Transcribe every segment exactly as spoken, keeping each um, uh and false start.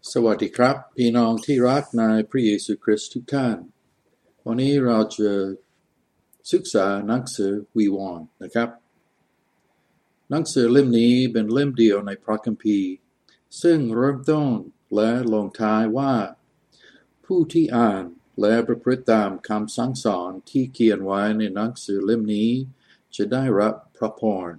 สวัสดีครับพี่น้องที่รักในพระเยซูคริสต์ทุกท่านวันนี้เราจะศึกษาหนังสือวิวรณ์นะครับหนังสือเล่มนี้เป็นเล่มเดียวในพระคัมภีร์ซึ่งเริ่มต้นและลงท้ายว่าผู้ที่อ่านและประพฤติตามคำสั่งสอนที่เขียนไว้ในหนังสือเล่มนี้จะได้รับพระพร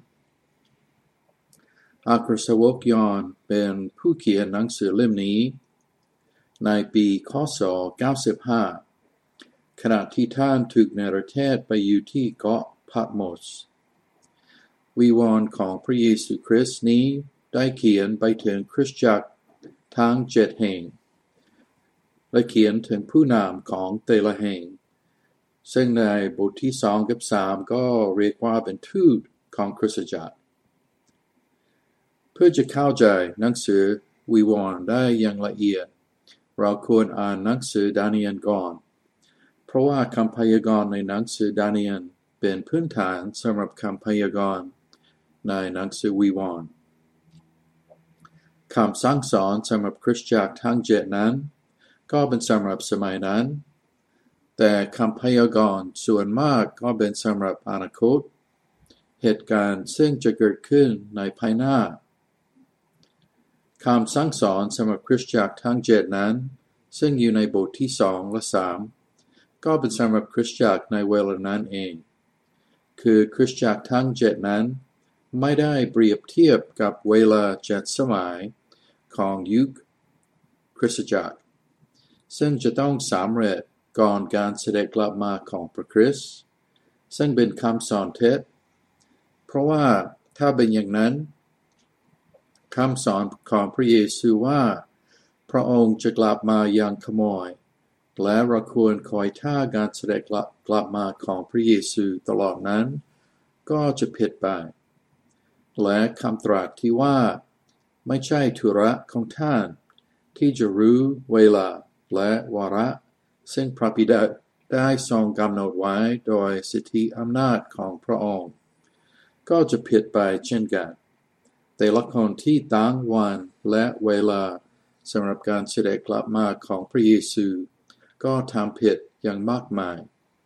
อัครสาวกยอห์นเป็นผู้เขียนหนังสือเล่มนี้ในปีค.ศ. เก้าสิบห้าขณะที่ท่านถูกเนรเทศไปอยู่ที่เกาะพาตโมสวิวรณ์ของพระเยซูคริสต์นี้ได้เขียนไปถึงคริสตจักรทั้งเจ็ดแห่งและเขียนถึงผู้นำของแต่ละแห่งซึ่งในบทที่สองกับสามก็เรียกว่าเป็นทูตของคริสตจักรเพื่อจะเข้าใจหนังสือวิวรณ์ได้อย่างละเอียดเราควรอ่านหนังสือดาเนียลก่อนเพราะว่าคำพยากรณ์ในหนังสือดาเนียลเป็นพื้นฐานสำหรับคำพยากรณ์ในหนังสือวิวรณ์คำสั่งสอนสำหรับคริสตจักรทั้งเจ็ดนั้นก็เป็นสำหรับสมัยนั้นแต่คำพยากรณ์ส่วนมากก็เป็นสำหรับอนาคตเหตุการณ์ซึ่งจะเกิดขึ้นในภายหน้าคำสั่งสอนสำหรับคริสตจักรทั้งเจ็ดนั้นซึ่งอยู่ในบทที่สองและสามก็เป็นสำหรับคริสตจักรในเวลานั้นเองคือคริสตจักรทั้งเจ็ดนั้นไม่ได้เปรียบเทียบกับเวลาเจ็ดสมัยของยุคคริสตจักรซึ่งจะต้องสำเร็จก่อนการเสด็จกลับมาของพระคริสต์ซึ่งเป็นคำสอนเท็จเพราะว่าถ้าเป็นอย่างนั้นคำสอนของพระเยซูว่าพระองค์จะกลับมาอย่างขโมยและเราควรคอยท่าการเสด็จกลับมาของพระเยซูตลอดนั้นก็จะผิดไปและคำตรัสที่ว่าไม่ใช่ธุระของท่านที่จะรู้เวลาและวาระซึ่งพระบิดาได้ทรงกำหนดไว้โดยสิทธิอำนาจของพระองค์ก็จะผิดไปเช่นกันแต่ละคนที่ตั้งวันและเวลาสำหรับการเสด็จกลับมาของพระเยซูก็ทำผิดอย่างมากมาย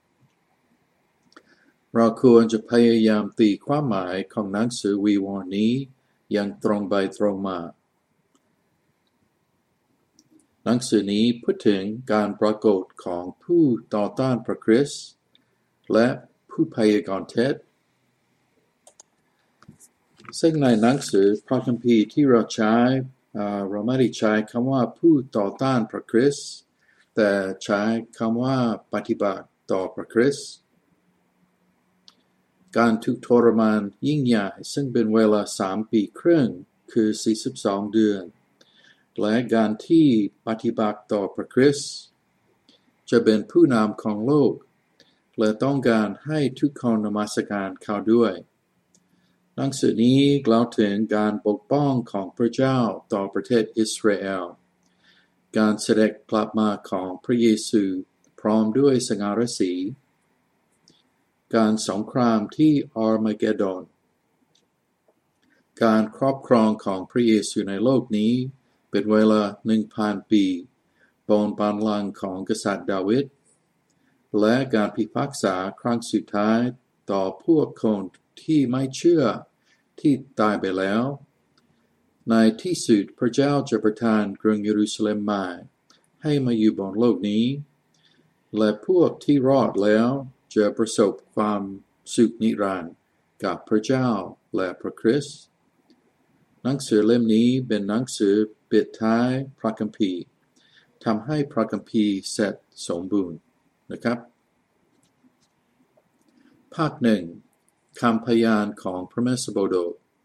เราควรจะพยายามตีความหมายของหนังสือวิวรณ์นี้อย่างตรงไปตรงมาหนังสือนี้พูดถึงการปรากฏของผู้ต่อต้านพระคริสต์และผู้พยากรณ์เท็จซึ่งในหนังสือพระคัมภีร์ที่เราใช้เราไม่ได้ใช้คำว่าผู้ต่อต้านพระคริสต์แต่ใช้คำว่าปฏิบัติต่อพระคริสต์การถูกทรมานยิ่งใหญ่ซึ่งเป็นเวลาสามปีครึ่งคือสี่สิบสองเดือนและการที่ปฏิบัติต่อพระคริสต์จะเป็นผู้นำของโลกและต้องการให้ทุกคนนมัสการเขาด้วยหนังสือนี้กล่าวถึงการปกป้องของพระเจ้าต่อประเทศอิสราเอลการเสด็จกลับมาของพระเยซูพร้อมด้วยสง่าราศีการสงครามที่อาร์มาเกดดอนการครอบครองของพระเยซูในโลกนี้เป็นเวลา หนึ่งพัน ปีบนบัลลังก์ของกษัตริย์ดาวิดและการพิพากษาครั้งสุดท้ายต่อพวกคนที่ไม่เชื่อที่ตายไปแล้วในที่สุดพระเจ้าจะประทานกรุงเยรูซาเล็มใหม่ให้มาอยู่บนโลกนี้และพวกที่รอดแล้วจะประสบความสุขนิรันดร์กับพระเจ้าและพระคริสต์หนังสือเล่มนี้เป็นหนังสือปิดท้ายพระคัมภีร์ทำให้พระคัมภีร์เสร็จสมบูรณ์นะครับภาคหนึ่งคำพยานของพระเมสสโบโด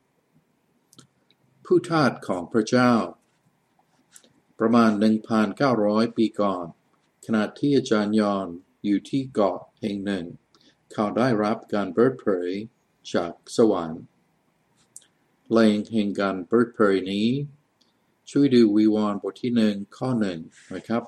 ผู้ทาสของพระเจ้าประมาณ หนึ่งพันเก้าร้อย ปีก่อนขณะที่อาจารย์ยอห์นอยู่ที่เกาะแห่งหนึ่งเขาได้รับการเปิดเผยจากสวรรค์แหล่งแห่งการเปิดเผยนี้ช่วยดูวิวรณ์บทที่หนึ่งข้อหนึ่งนะครับ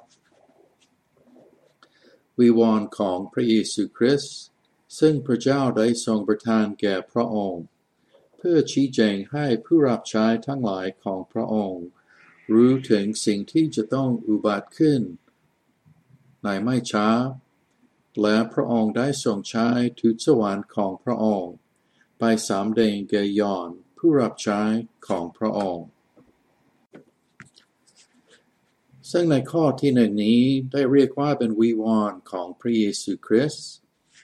วิวรณ์ของพระเยซูคริสต์ซึ่งพระเจ้าได้ทรงประทานแก่พระองค์เพื่อชี้แจงให้ผู้รับใช้ทั้งหลายของพระองค์รู้ถึงสิ่งที่จะต้องอุบัติขึ้นในไม่ช้าและพระองค์ได้ทรงใช้ทูตสวรรค์ของพระองค์ไปสำแดงแก่ยอห์นผู้รับใช้ของพระองค์ซึ่งในข้อที่หนึ่งนี้ได้เรียกว่าเป็นวิวรณ์ของพระเยซูคริสต์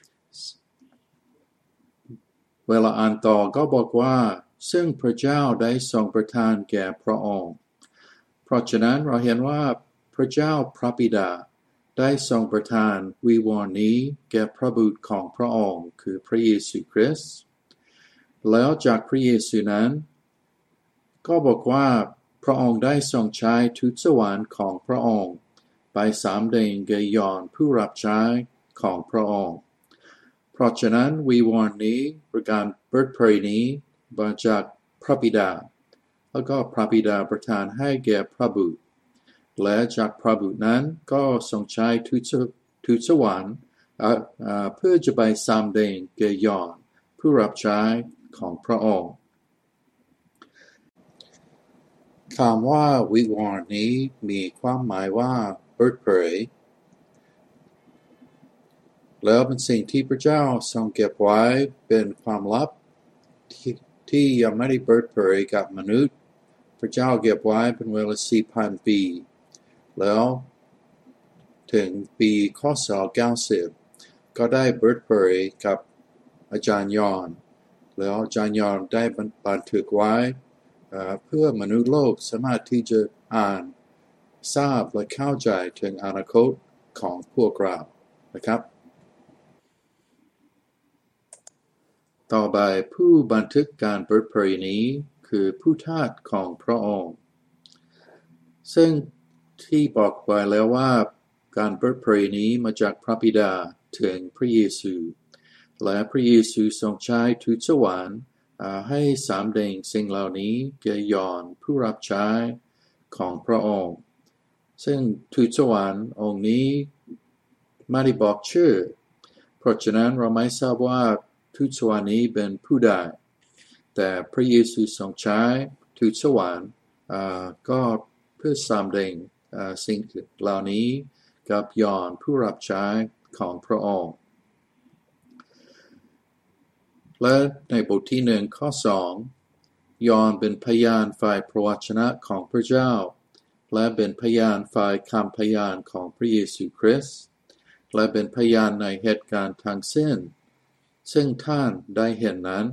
เวลาอ่านต่อก็บอกว่าซึ่งพระเจ้าได้ทรงประทานแก่พระองค์เพราะฉะนั้นเราเห็นว่าพระเจ้าพระบิดาได้ทรงประทานวิวรณ์นี้แก่พระบุตรของพระองค์คือพระเยซูคริสต์แล้วจากพระเยซูนั้นก็บอกว่าพระองค์ได้ทรงใช้ทูตสวรรค์ของพระองค์ไปสำแดงแก่ยอห์นผู้รับใช้ของพระองค์เพราะฉะนั้นวิวรณ์นี้ประการเปิดเผยนี้มาจากพระบิดาแล้วก็พระบิดาประทานให้แก่พระบุตรและจากพระบุตรนั้นก็ทรงใช้ทูตสวรรค์เพื่อจะไปสำแดงแก่ยอห์นผู้รับใช้ของพระองค์คำว่าวิวรณ์นี้มีความหมายว่าเปิดเผยแล้วเป็นสิ่งที่พระเจ้าทรงเก็บไว้เป็นความลับที่ที่ยังไม่ได้เปิดเผยกับมนุษย์พระเจ้าเก็บไว้เป็นเวลา สี่พัน ปีแล้วถึงปีคศเก้าสิบก็ได้เปิดเผยกับอาจารย์ยอห์นแล้วอาจารย์ยอห์นได้บันทึกไว้เพื่อมนุษย์โลกสามารถที่จะอ่านทราบและเข้าใจถึงอนาคตของพวกเรานะครับต่อไปผู้บันทึกการเปิดเผยนี้คือผู้ทาสของพระองค์ซึ่งที่บอกไว้แล้วว่าการเปิดเผยนี้มาจากพระบิดาถึงพระเยซูและพระเยซูทรงใช้ทูตสวรรค์ให้สำแดงสิ่งเหล่านี้แก่ยอห์นผู้รับใช้ของพระองค์ซึ่งทูตสวรรค์องค์นี้ไม่ได้บอกชื่อเพราะฉะนั้นเราไม่ทราบว่าทูตสวรรค์นี้เป็นผู้ใดแต่พระเยซูทรงใช้ทูตสวรรค์ก็เพื่อสำแดงสิ่งเหล่านี้กับยอห์นผู้รับใช้ของพระองค์และในบทที่หนึ่งข้อสองยอห์นเป็นพยานฝ่ายพระวจนะของพระเจ้าและเป็นพยานฝ่ายคำพยานของพระเยซูคริสต์และเป็นพยานในเหตุการณ์ทั้งสิ้นซึ่งท่านได้เห็นนั้น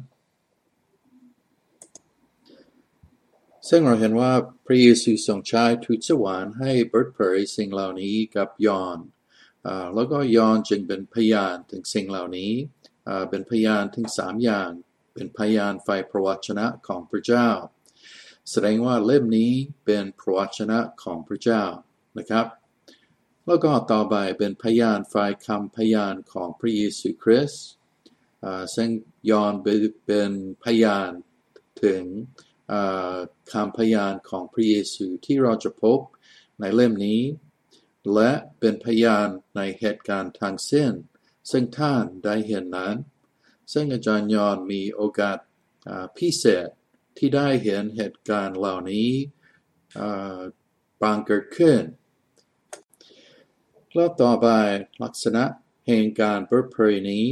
ซึ่งเราเห็นว่าพระเยซูทรงใช้ทูตสวรรค์ให้เปิดเผยสิ่งเหล่านี้กับยอห์นแล้วก็ยอห์นจึงเป็นพยานถึงสิ่งเหล่านี้เป็นพยานถึงสามอย่างเป็นพยานฝ่ายพระวจนะของพระเจ้าแสดงว่าเล่มนี้เป็นพระวจนะของพระเจ้านะครับแล้วก็ต่อไปเป็นพยานฝ่ายคำพยานของพระเยซูคริสต์ซึ่งยอห์นเป็นพยานถึงคำพยานของพระเยซูที่เราจะพบในเล่มนี้และเป็นพยานในเหตุการณ์ทั้งสิ้นซึ่งท่านได้เห็นนั้นซึ่งอาจารย์ยอห์นมีโอกาสพิเศษที่ได้เห็นเหตุการณ์เหล่านี้บังเกิดขึ้นแล้วต่อไปลักษณะแห่งการเปิดเผยนี้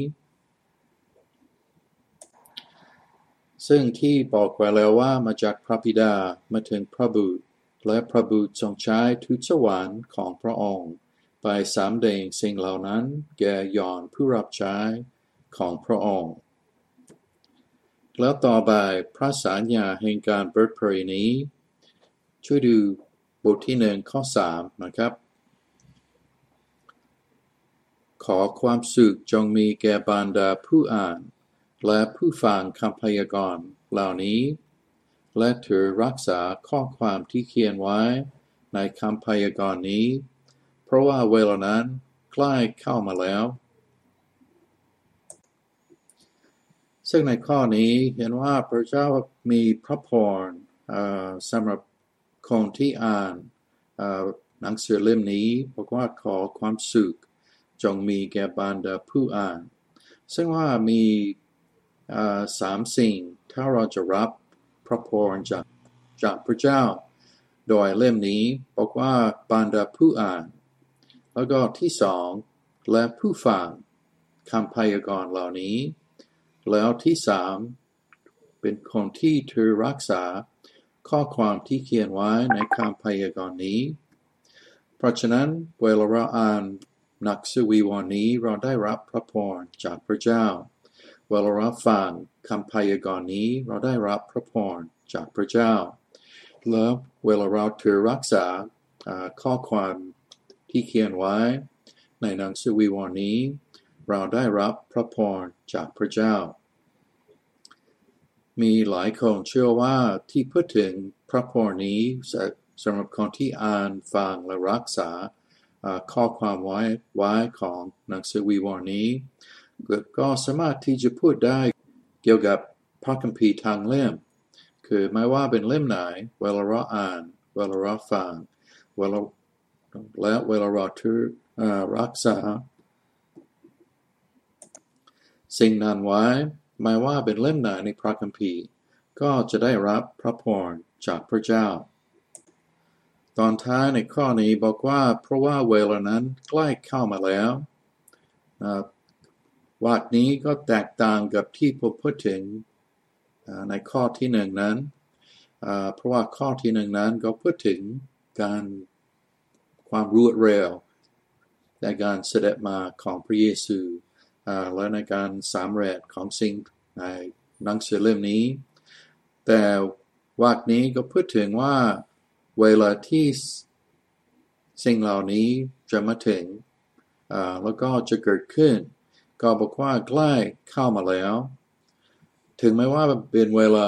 ซึ่งที่บอกไว้แล้วว่ามาจากพระบิดามาถึงพระบุตรและพระบุตรทรงใช้ทูตสวรรค์ของพระองค์ไปสำแดงสิ่งเหล่านั้นแก่ยอห์นผู้รับใช้ของพระองค์แล้วต่อไปพระสัญญาแห่งการเปิดเผยนี้ช่วยดูบทที่หนึ่งข้อสามนะครับขอความสุขจงมีแก่บรรดาผู้อ่านและผู้ฟังคำพยากรณ์เหล่านี้และเธอรักษาข้อความที่เขียนไว้ในคำพยากรณ์นี้เพราะว่าเวลานั้นใกล้เข้ามาแล้วซึ่งในข้อนี้เห็นว่าพระเจ้ามีพระพรสำหรับคนที่อ่านหนังสือเล่มนี้บอกว่าขอความสุขจงมีแก่บรรดาผู้อ่านซึ่งว่ามีสามสิ่งถ้าเราจะรับพระพรจากจากพระเจ้าโดยเล่มนี้บอกว่าบรรดาผู้อ่านแล้วก็ที่สองและผู้ฟังคำพยากรณ์เหล่านี้แล้วที่สามเป็นคนที่เธอรักษาข้อความที่เขียนไว้ในคำพยากรณ์นี้เพราะฉะนั้นเวลาเราอ่านหนังสือวิวรณ์นี้เราได้รับพระพรจากพระเจ้าเวลาเราฟังคำพยากรณ์นี้เราได้รับพระพรจากพระเจ้าและเวลาเราเธอรักษาข้อความที่เขียนไว้ในหนังสือวิวรณ์นี้เราได้รับพระพรจากพระเจ้ามีหลายคนเชื่อว่าที่พูดถึงพระพรนี้สำหรับคนที่อ่านฟังและรักษาข้อความไว้ไว้ของหนังสือวิวรณ์นี้ก็สามารถที่จะพูดได้เกี่ยวกับพระคัมภีร์ทางเล่มคือไม่ว่าเป็นเล่มไหนเวลาเราอ่านเวลาเราฟังเวลาและเวลาเราถือรักษาสิ่งนั้นไว้ไม่ว่าเป็นเล่มไหนในพระคัมภีร์ก็จะได้รับพระพรจากพระเจ้าตอนท้ายในข้อนี้บอกว่าเพราะว่าเวลานั้นใกล้เข้ามาแล้ววรรคนี้ก็แตกต่างกับที่ผมพูดถึงในข้อที่หนึ่งนั้นเพราะว่าข้อที่หนึ่งนั้นก็พูดถึงการความรวดเร็วในการเสด็จมาของพระเยซูและในการสำเร็จของสิ่งในหนังสือเล่มนี้แต่วรรคนี้ก็พูดถึงว่าเวลาที่สิ่งเหล่านี้จะมาถึงแล้วก็จะเกิดขึ้นก็บอกว่าใกล้เข้ามาแล้วถึงแม้ว่าเป็นเวลา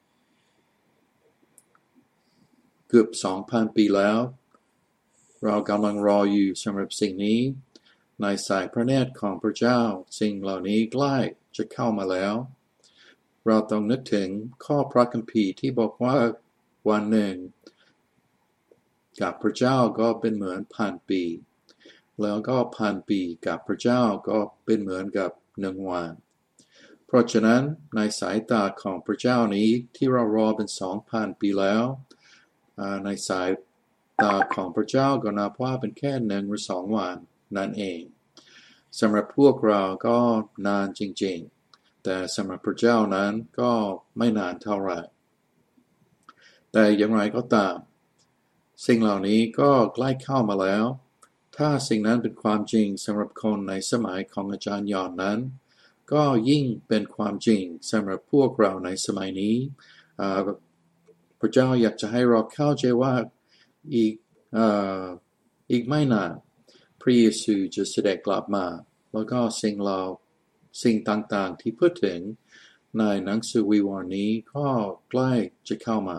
เกือบ สองพัน ปีแล้วเรากำลังรออยู่สำหรับสิ่งนี้ในสายพระเนตรของพระเจ้าสิ่งเหล่านี้ใกล้จะเข้ามาแล้วเราต้องนึกถึงข้อพระคัมภีร์ที่บอกว่าวันหนึ่งกับพระเจ้าก็เป็นเหมือนพันปีแล้วก็พันปีกับพระเจ้าก็เป็นเหมือนกับหนึ่งวันเพราะฉะนั้นในสายตาของพระเจ้านี้ที่เรารอเป็น สองพัน ปีแล้วในสายตาของพระเจ้าก็นับว่าเป็นแค่หนึ่งหรือสองวันนั่นเองสำหรับพวกเราก็นานจริงๆแต่สำหรับพระเจ้านั้นก็ไม่นานเท่าไหร่แต่อย่างไรก็ตามสิ่งเหล่านี้ก็ใกล้เข้ามาแล้วถ้าสิ่งนั้นเป็นความจริงสำหรับคนในสมัยของอาจารย์ยอห์นนั้นก็ยิ่งเป็นความจริงสำหรับพวกเราในสมัยนี้พระเจ้าอยากจะให้เราเข้าใจว่าอีกอีกไม่นานพระเยซูจะเสด็จกลับมาแล้วก็สิ่งเราสิ่งต่างๆที่พูดถึงในหนังสือวิวรณ์นี้ก็ใกล้จะเข้ามา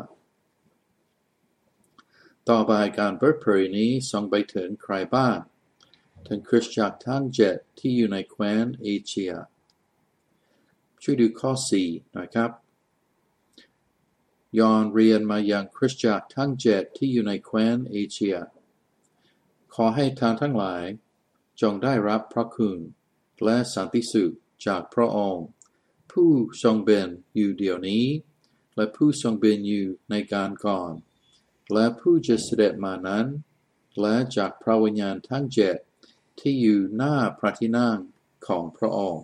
ต่อไปการเปิดเผยนี้ส่งไปถึงใครบ้างถึงคริสตจักรทั้งเจ็ดที่อยู่ในแคว้นเอเชียช่วยดูข้อสี่หน่อยครับยอห์นเรียนมายังคริสตจักรทั้งเจ็ดที่อยู่ในแคว้นเอเชียขอให้ท่านทั้งหลายจงได้รับพระคุณและสันติสุขจากพระองค์ผู้ทรงเป็นอยู่เดี๋ยวนี้และผู้ทรงเป็นอยู่ในการก่อนและผู้จะเสด็จมานั้นและจากพระวิญญาณทั้งเจ็ดที่อยู่หน้าพระที่นั่งของพระองค์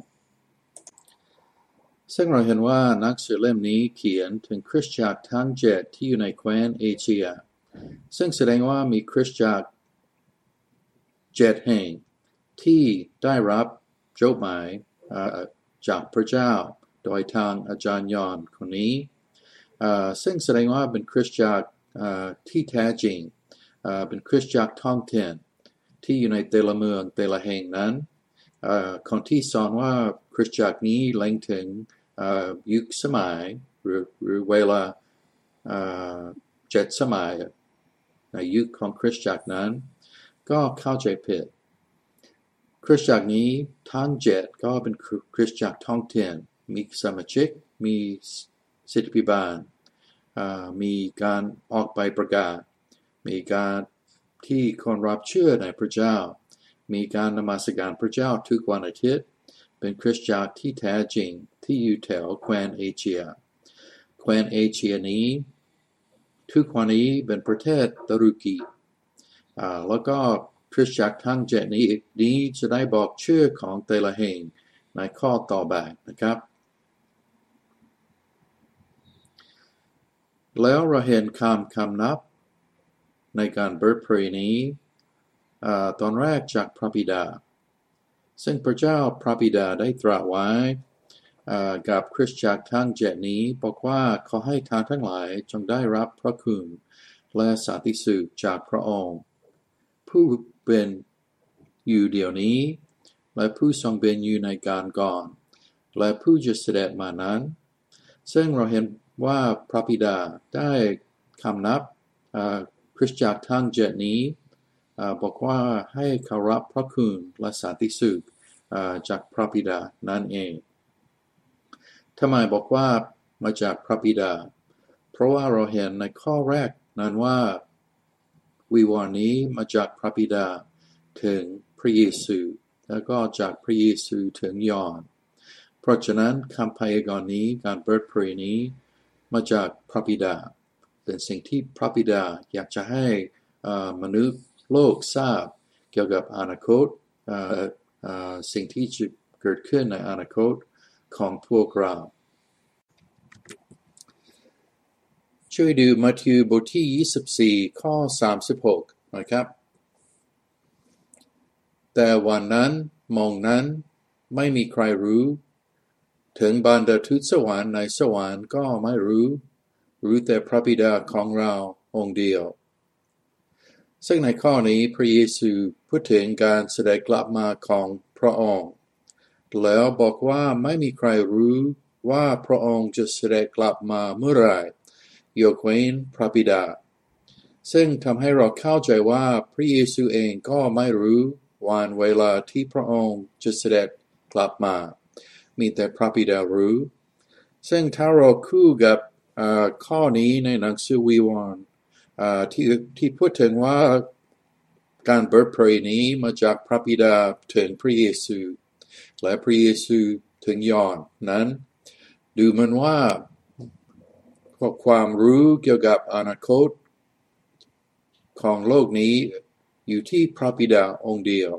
ซึ่งเราเห็นว่าหนังสือเล่มนี้เขียนถึงคริสตจักรทั้งเจ็ดที่อยู่ในแคว้นเอเชียซึ่งแสดงว่ามีคริสตจักรเจ็ดแห่งที่ได้รับจดหมายจากพระเจ้าโดยทางอาจารย์ยอห์นคนนี้ซึ่งแสดงว่าเป็นคริสตจักรที่แท้จริงเป็นคริสตจักรท้องถิ่นที่อยู่ในแต่ละเมืองแต่ละแห่งนั้นคนที่สอนว่าคริสตจักรนี้เล็งถึงยุคสมัยหรือหรือเวลาเจ็ดสมัยในยุคของคริสตจักรนั้นก็เข้าใจผิดคริสตจักรนี้ทั้งเจ็ดก็เป็นคริสตจักรท้องถิ่นมีสมาชิกมีสิทธิพิบาลมีการออกไปประกาศมีการที่คนรับเชื่อในพระเจ้ามีการนมัสการพระเจ้าทุกวันอาทิตย์เป็นคริสตจักรที่แท้จริงที่อยู่แถวแคว้นเอเชียแคว้นเอเชียนี้ทุกวันนี้เป็นประเทศตุรกีอ่าแล้วก็คริสตจักรทั้งเจ็ดนี้นี้จะได้บอกชื่อของแต่ละแห่งในข้อต่อไปนะครับแล้วเราเห็นคำคำนับในการเปิดเผยนี้ตอนแรกจากพระบิดาซึ่งพระเจ้าพระบิดาได้ตรัสไว้กับคริสตจักรทั้งเจ็ดนี้บอกว่าขอให้ท่านทั้งหลายจงได้รับพระคุณและสันติสุขจากพระองค์ผู้เป็นอยู่เดี๋ยวนี้และผู้ทรงเป็นอยู่ในการก่อนและผู้จะเสด็จมานั้นซึ่งเราเห็นว่าพระบิดาได้คำนับคริสตจักรทั้งเจ็ดนี้บอกว่าให้เขารับพระคุณและสันติสุขจากพระบิดานั่นเองทำไมบอกว่ามาจากพระบิดาเพราะว่าเราเห็นในข้อแรกนั้นว่าวิวรณ์นี้มาจากพระบิดาถึงพระเยซูแล้วก็จากพระเยซูถึงยอห์นเพราะฉะนั้นคำพยากรณ์นี้การเปิดเผยนี้มาจากพระบิดาเป็นสิ่งที่พระบิดาอยากจะให้มนุษย์โลกทราบเกี่ยวกับอนาคตสิ่งที่จะเกิดขึ้นในอนาคตของพวกเราช่วยดูมัทธิวบทที่ยี่สิบสี่ข้อสามสิบหกนะครับแต่วันนั้นมองนั้นไม่มีใครรู้ถึงบรรดาทูตสวรรค์ในสวรรค์ก็ไม่รู้รู้แต่พระบิดาของเราองค์เดียวซึ่งในข้อนี้พระเยซูพูดถึงการเสด็จกลับมาของพระองค์แล้วบอกว่าไม่มีใครรู้ว่าพระองค์จะเสด็จกลับมาเมื่อไรยกเว้นพระบิดาซึ่งทำให้เราเข้าใจว่าพระเยซูเองก็ไม่รู้วันเวลาที่พระองค์จะเสด็จกลับมามีแต่พระบิดารู้ซึ่งถ้าเราคู่กับข้อนี้ในหนังสือวิวรณ์ที่ที่พูดถึงว่าการเปิดเผยนี้มาจากพระบิดาถึงพระเยซูและพระเยซูถึงยอห์นนั้นดูเหมือนว่าความรู้เกี่ยวกับอนาคตของโลกนี้อยู่ที่พระบิดาองค์เดียว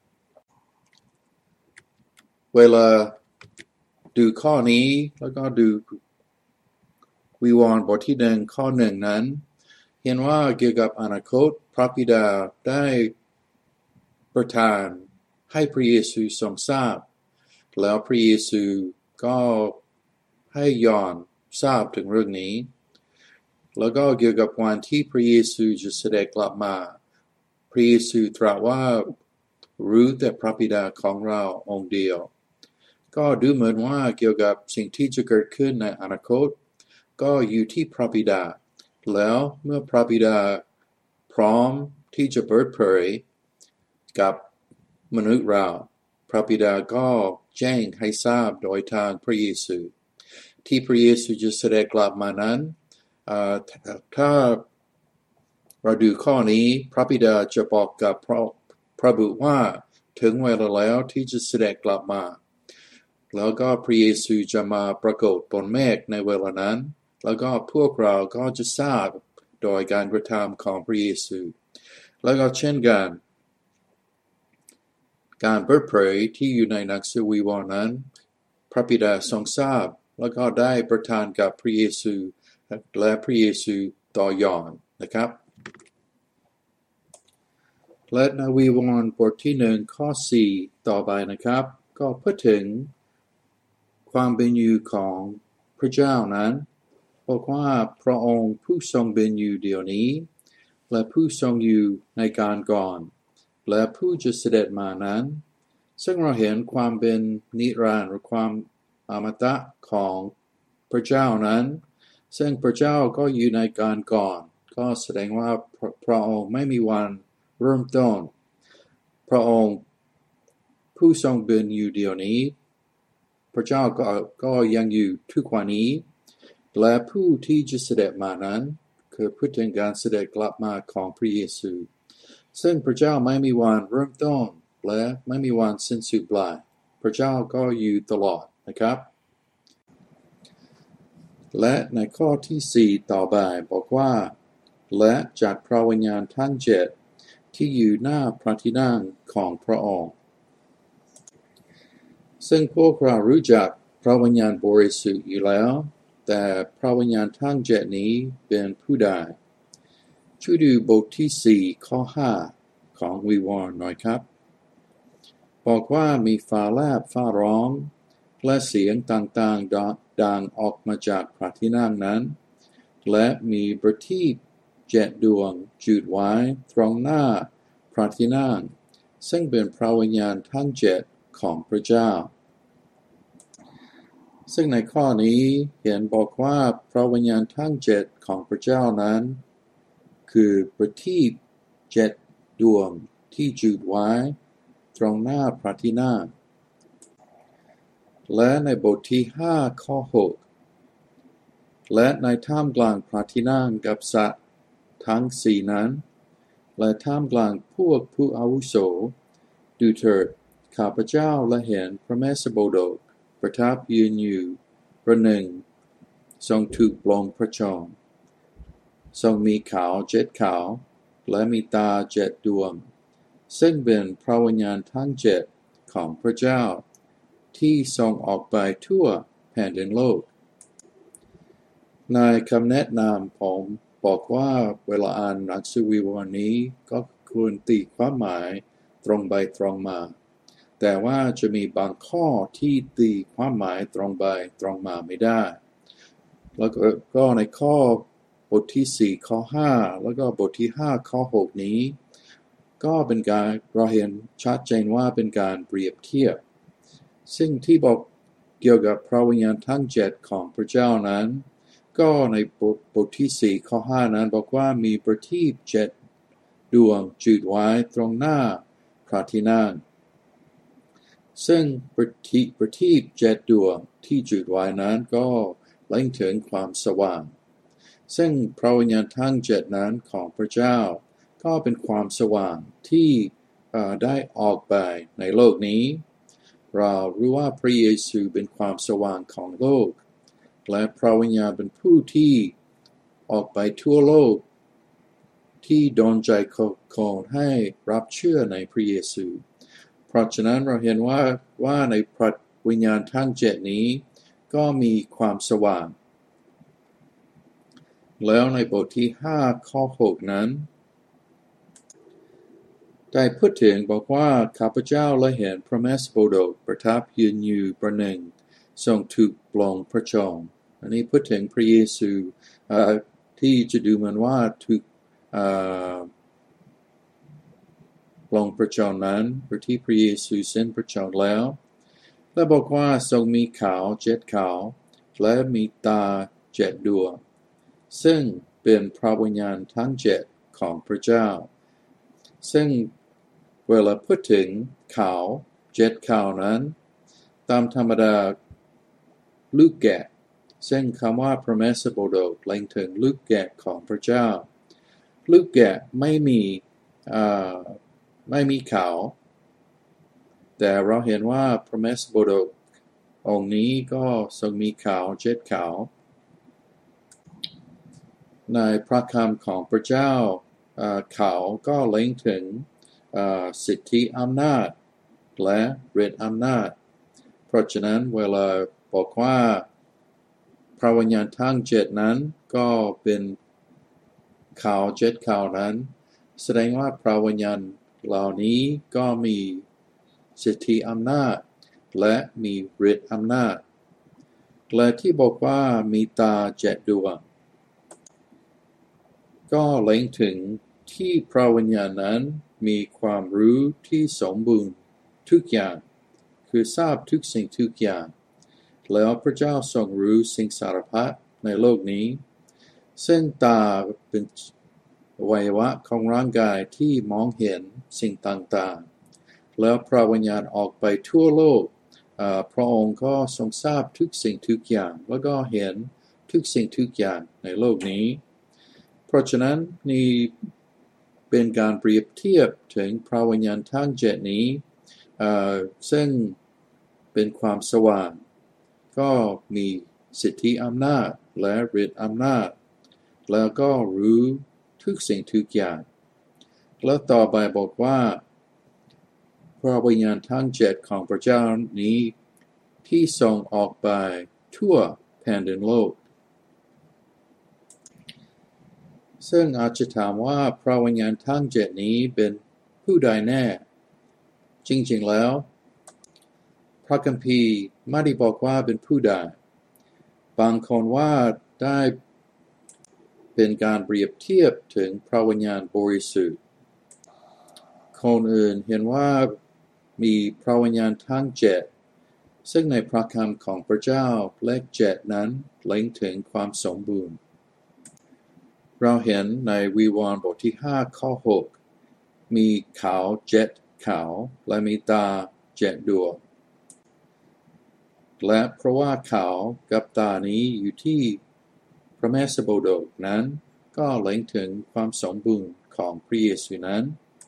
เวลาดูข้อนี้แล้วก็ดูวิวรณ์บทที่หนึ่งข้อหนึ่งนั้นเห็นว่าเกี่ยวกับอนาคตพระบิดาได้ประทานให้พระเยซูทรงทราบแล้วพระเยซูก็ให้ยอห์นทราบถึงเรื่องนี้แล้วก็เกี่ยวกับวันที่พระเยซูจะเสด็จกลับมาพระเยซูตรัสว่ารู้แต่พระบิดาของเราองค์เดียวก็ดูเหมือนว่าเกี่ยวกับสิ่งที่จะเกิดขึ้นในอนาคตก็อยู่ที่พระบิดาแล้วเมื่อพระบิดาพร้อมที่จะเปิดเผยกับมนุษย์เราพระบิดาก็แจ้งให้ทราบโดยทางพระเยซูที่พระเยซูจะเสด็จกลับมานั้นถ้าเราดูข้อนี้พระบิดาจะบอกกับพระพระบุตรว่าถึงเวลาแล้วที่จะเสด็จกลับมาแล้วก็พระเยซูจะมาปรากฏบนเมฆในเวลานั้นแล้วก็พวกเราก็จะทราบโดยการกระทำของพระเยซูแล้วก็เช่นกันการเปิดเผยที่อยู่ในหนังสือวิวรณ์นั้นพระบิดาทรงทราบแล้วก็ได้ประทานกับพระเยซูและพระเยซูต่อยอห์นนะครับและในวิวรณ์บทที่หนึ่งข้อสี่ต่อไปนะครับก็พูดถึงความเป็นอยู่ของพระเจ้านั้นบอกว่าพระองค์ผู้ทรงเป็นอยู่เดี๋ยวนี้และผู้ทรงอยู่ในการก่อนและผู้จะเสด็จมานั้นซึ่งเราเห็นความเป็นนิรันดร์หรือความอมตะของพระเจ้านั้นซึ่งพระเจ้าก็อยู่ในการก่อนก็แสดงว่าพระพระองค์ไม่มีวันเริ่มต้นพระองค์ผู้ทรงเป็นอยู่เดี๋ยวนี้พระเจ้าก็ก็ยังอยู่ทุกวันนี้และผู้ที่จะเสด็จมานั้นคือพูดถึงการเสด็จกลับมาของพระเยซูซึ่งพระเจ้าไม่มีวันเริ่มต้นและไม่มีวันสิ้นสุดปลายพระเจ้าก็อยู่ตลอดนะครับและในข้อที่สี่ต่อไปบอกว่าและจากพระวิญญาณทั้งเจ็ดที่อยู่หน้าพระที่นั่งของพระองค์ซึ่งพวกเรารู้จักพระวิญญาณบริสุทธิ์อยู่แล้วแต่พระวิญญาณทั้งเจ็ดนี้เป็นผู้ใดช่วยดูบทที่สี่ข้อห้าของวิวรณ์หน่อยครับบอกว่ามีฟ้าแลบฟ้าร้องและเสียงต่างๆดังออกมาจากพระที่นั่งนั้นและมีประทีปเจ็ดดวงจุดไว้ตรงหน้าพระที่นั่งซึ่งเป็นพระวิญญาณทั้งเจ็ดของพระเจ้าซึ่งในข้อนี้เห็นบอกว่าพระวิญญาณทั้งเจ็ดของพระเจ้านั้นคือประทีปเจ็ดดวงที่จุดไว้ตรงหน้าพระที่นั่งและในบทที่ห้าข้อหกและในท่ามกลางพระที่นั่งกับสัตว์ทั้งสี่นั้นและท่ามกลางพวกผู้อาวุโสดูเถิดข้าพเจ้าและเห็นพระแม่สโบโดกประทับยืนอยู่ประหนึ่งทรงถูกปลงพระชนม์ทรงมีเขาเจ็ดเขาและมีตาเจ็ดดวงซึ่งเป็นพระวิญญาณทั้งเจ็ดของพระเจ้าที่ทรงออกไปทั่วแผ่นดินโลกในคำแนะนำผมบอกว่าเวลาอ่านหนังสือวิวรณ์นี้ก็ควรตีความหมายตรงไปตรงมาแต่ว่าจะมีบางข้อที่ตีความหมายตรงไปตรงมาไม่ได้แล้วก็ในข้อบทที่สี่ข้อห้าแล้วก็บทที่ห้าข้อหกนี้ก็เป็นการเราเห็นชัดเจนว่าเป็นการเปรียบเทียบซึ่งที่บอกเกี่ยวกับพระวิญญาณทั้งเจ็ดของพระเจ้านั้นก็ในบทบทที่สี่ข้อห้านั้นบอกว่ามีประทีปเจ็ดดวงจุดไว้ตรงหน้าพระที่นั่งซึ่งประทีปประทีปเจ็ดดวงที่จุดไว้นั้นก็เล็งถึงความสว่างซึ่งพระวิญญาณทั้งเจ็ดนั้นของพระเจ้าก็เป็นความสว่างที่ได้ออกไปในโลกนี้เรารู้ว่าพระเยซูเป็นความสว่างของโลกและพระวิญญาณเป็นผู้ที่ออกไปทั่วโลกที่ดลใจคนให้รับเชื่อในพระเยซูเพราะฉะนั้นเราเห็นว่าว่าในพระวิญญาณทั้งเจ็ดนี้ก็มีความสว่างแล้วในบทที่ห้าข้อหกนั้นได้พูดถึงบอกว่าข้าพเจ้าและเห็นพระแม่สโบโดกประทับยืนอยู่ประหนึ่งทรงถูกปลงพระชนม์อันนี้พูดถึงพระเยซูที่จะดูเหมือนว่าถูกปลงพระชนม์นั้นหรือที่พระเยซูสิ้นพระชนม์แล้วและบอกว่าทรงมีเขาเจ็ดเขาและมีตาเจ็ดดวงซึ่งเป็นพระวิญญาณทั้งเจ็ดของพระเจ้าซึ่งเวลาพูดถึงเขาเจ็ดเขานั้นตามธรรมดาลูกแกะซึ่งคำว่าพระแม่สโบโดกเล็งถึงลูกแกะของพระเจ้าลูกแกะไม่มีไม่มีเขาแต่เราเห็นว่าพระแม่สโบโดกองค์นี้ก็ทรงมีเขาเจ็ดเขาในพระคำของพระเจ้าเขาก็เล็งถึงสิทธิอำนาจและฤทธิ์อำนาจเพราะฉะนั้นเวลาบอกว่าพระวิญญาณทั้งเจ็ดนั้นก็เป็นเขาเจ็ดเขานั้นแสดงว่าพระวิญญาณเหล่านี้ก็มีสิทธิอำนาจและมีฤทธิ์อำนาจและที่บอกว่ามีตาเจ็ดดวงก็เล็งถึงที่พระวิญญาณนั้นมีความรู้ที่สมบูรณ์ทุกอย่างคือทราบทุกสิ่งทุกอย่างแล้วพระเจ้าทรงรู้สิ่งสารพัดในโลกนี้ซึ่งตาเป็นอวัยวะของร่างกายที่มองเห็นสิ่งต่างๆแล้วพระวิญญาณออกไปทั่วโลกพระองค์ก็ทรงทราบทุกสิ่งทุกอย่างแล้วก็เห็นทุกสิ่งทุกอย่างในโลกนี้เพราะฉะนั้นนี่เป็นการเปรียบเทียบถึงพระวิญญาณทั้งเจ็ดนี้ซึ่งเป็นความสว่างก็มีสิทธิอำนาจและฤทธิ์อำนาจแล้วก็รู้ทุกสิ่งทุกอย่างแล้วต่อไปบอกว่าพระวิญญาณทั้งเจ็ดของพระเจ้านี้ที่ส่งออกไปทั่วแผ่นดินโลกซึ่งอาจจะถามว่าพระวิญญาณทั้งเจ็ดนี้เป็นผู้ใดแน่จริงๆแล้วพระคัมภีร์ไม่ได้บอกว่าเป็นผู้ใดบางคนว่าได้เป็นการเปรียบเทียบถึงพระวิญญาณบริสุทธิ์คนอื่นเห็นว่ามีพระวิญญาณทั้งเจ็ดซึ่งในพระคำของพระเจ้าเลขเจ็ดนั้นเล็งถึงความสมบูรณ์เราเห็นในวิวรณ์บทที่ห้าข้อหกมีเขาเจ็ดเขาและมีตาเจ็ดดวงและเพราะว่าเขากับตานี้อยู่ที่พระแม่สโบดกนั้นก็เล็งถึงความสมบูรณ์ของพระเยซูนั้น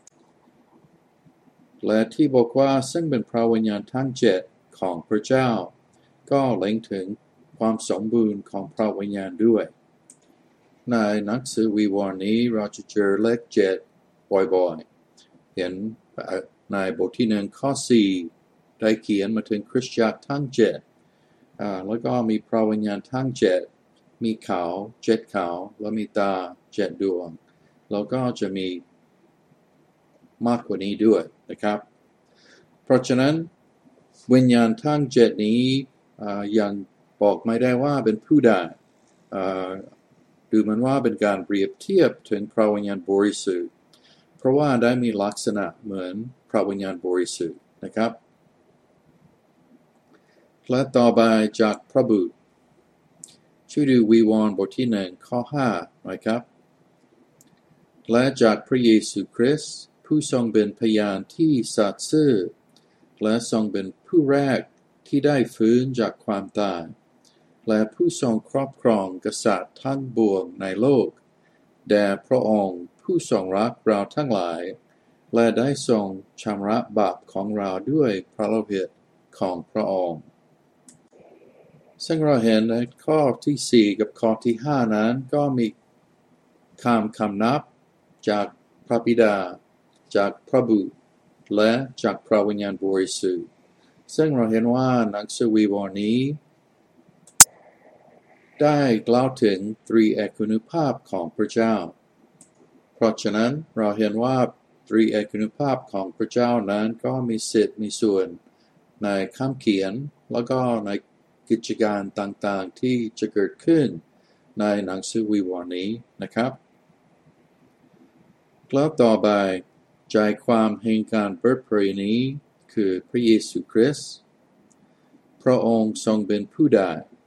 และที่บอกว่าซึ่งเป็นพระวิญญาณทั้งเจ็ดของพระเจ้าก็เล็งถึงความสมบูรณ์ของพระวิญญาณด้วยในหนังสือวิวรณ์นี้เราจะเจอเลขเจ็ดบ่อยๆเห็นในบทที่หนึ่งข้อสี่ได้เขียนมาถึงคริสตจักรทั้งเจ็ดแล้วก็มีพระวิญญาณทั้งเจ็ดมีเขาเจ็ดเขาและมีตาเจ็ดดวงแล้วก็จะมีมากกว่านี้ด้วยนะครับเพราะฉะนั้นวิญญาณทั้งเจ็ดนี้ยังบอกไม่ได้ว่าเป็นผู้ใดดูเหมือนว่าเป็นการเปรียบเทียบถึงพระวิญญาณบริสุทธิ์เพราะว่าได้มีลักษณะเหมือนพระวิญญาณบริสุทธิ์นะครับและต่อไปจากพระบุตรช่วยดูวิวรณ์บทที่หนึ่งข้อห้านะครับและจากพระเยซูคริสต์ผู้ทรงเป็นพยานที่สัตย์ซื่อและทรงเป็นผู้แรกที่ได้ฟื้นจากความตายและผู้ทรงครอบครองกษัตริย์ทั้งปวงในโลกแด่พระองค์ผู้ทรงรักเราทั้งหลายและได้ทรงชำระบาปของเราด้วยพระโลหิตของพระองค์ซึ่งเราเห็นในข้อที่สี่กับข้อที่ห้านั้นก็มีคำคำนับจากพระบิดาจากพระบุตรและจากพระวิญญาณบริสุทธิ์ซึ่งเราเห็นว่าหนังสือวิวรณ์นี้ได้กล่าวถึงตรีเอกนุภาพของพระเจ้าเพราะฉะนั้นเราเห็นว่าตรีเอกนุภาพของพระเจ้านั้นก็มีสิทธิ์มีส่วนในคำเขียนแล้วก็ในกิจการต่างๆที่จะเกิดขึ้นในหนังสือวิวรณ์นี้นะครับแล้วต่อไปใจความแห่งการเปิดเผยนี้คือพระเยซูคริสต์พระองค์ทรงเป็นผู้ใด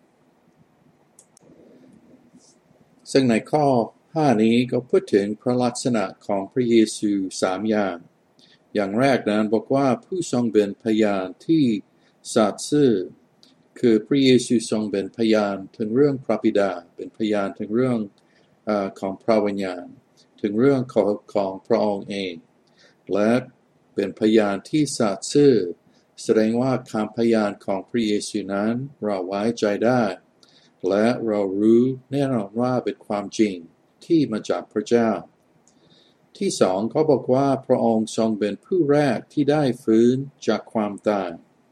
ซึ่งในข้อห้านี้ก็พูดถึงพระลักษณะของพระเยซูสามอย่างอย่างแรกนั้นบอกว่าผู้ทรงเป็นพยานที่สัตย์ซื่อคือพระเยซูทรงเป็นพยานถึงเรื่องพระบิดาเป็นพยานถึงเรื่องเอ่อของพระวิญญาณถึงเรื่องของของพระองค์เองและเป็นพยานที่สัตย์ซื่อแสดงว่าคำพยานของพระเยซูนั้นเราไว้ใจได้และเรารู้แน่นอนว่าเป็นความจริงที่มาจากพระเจ้าที่สองเขาบอกว่าพระองค์ทรงเป็นผู้แรกที่ได้ฟื้นจากความตาย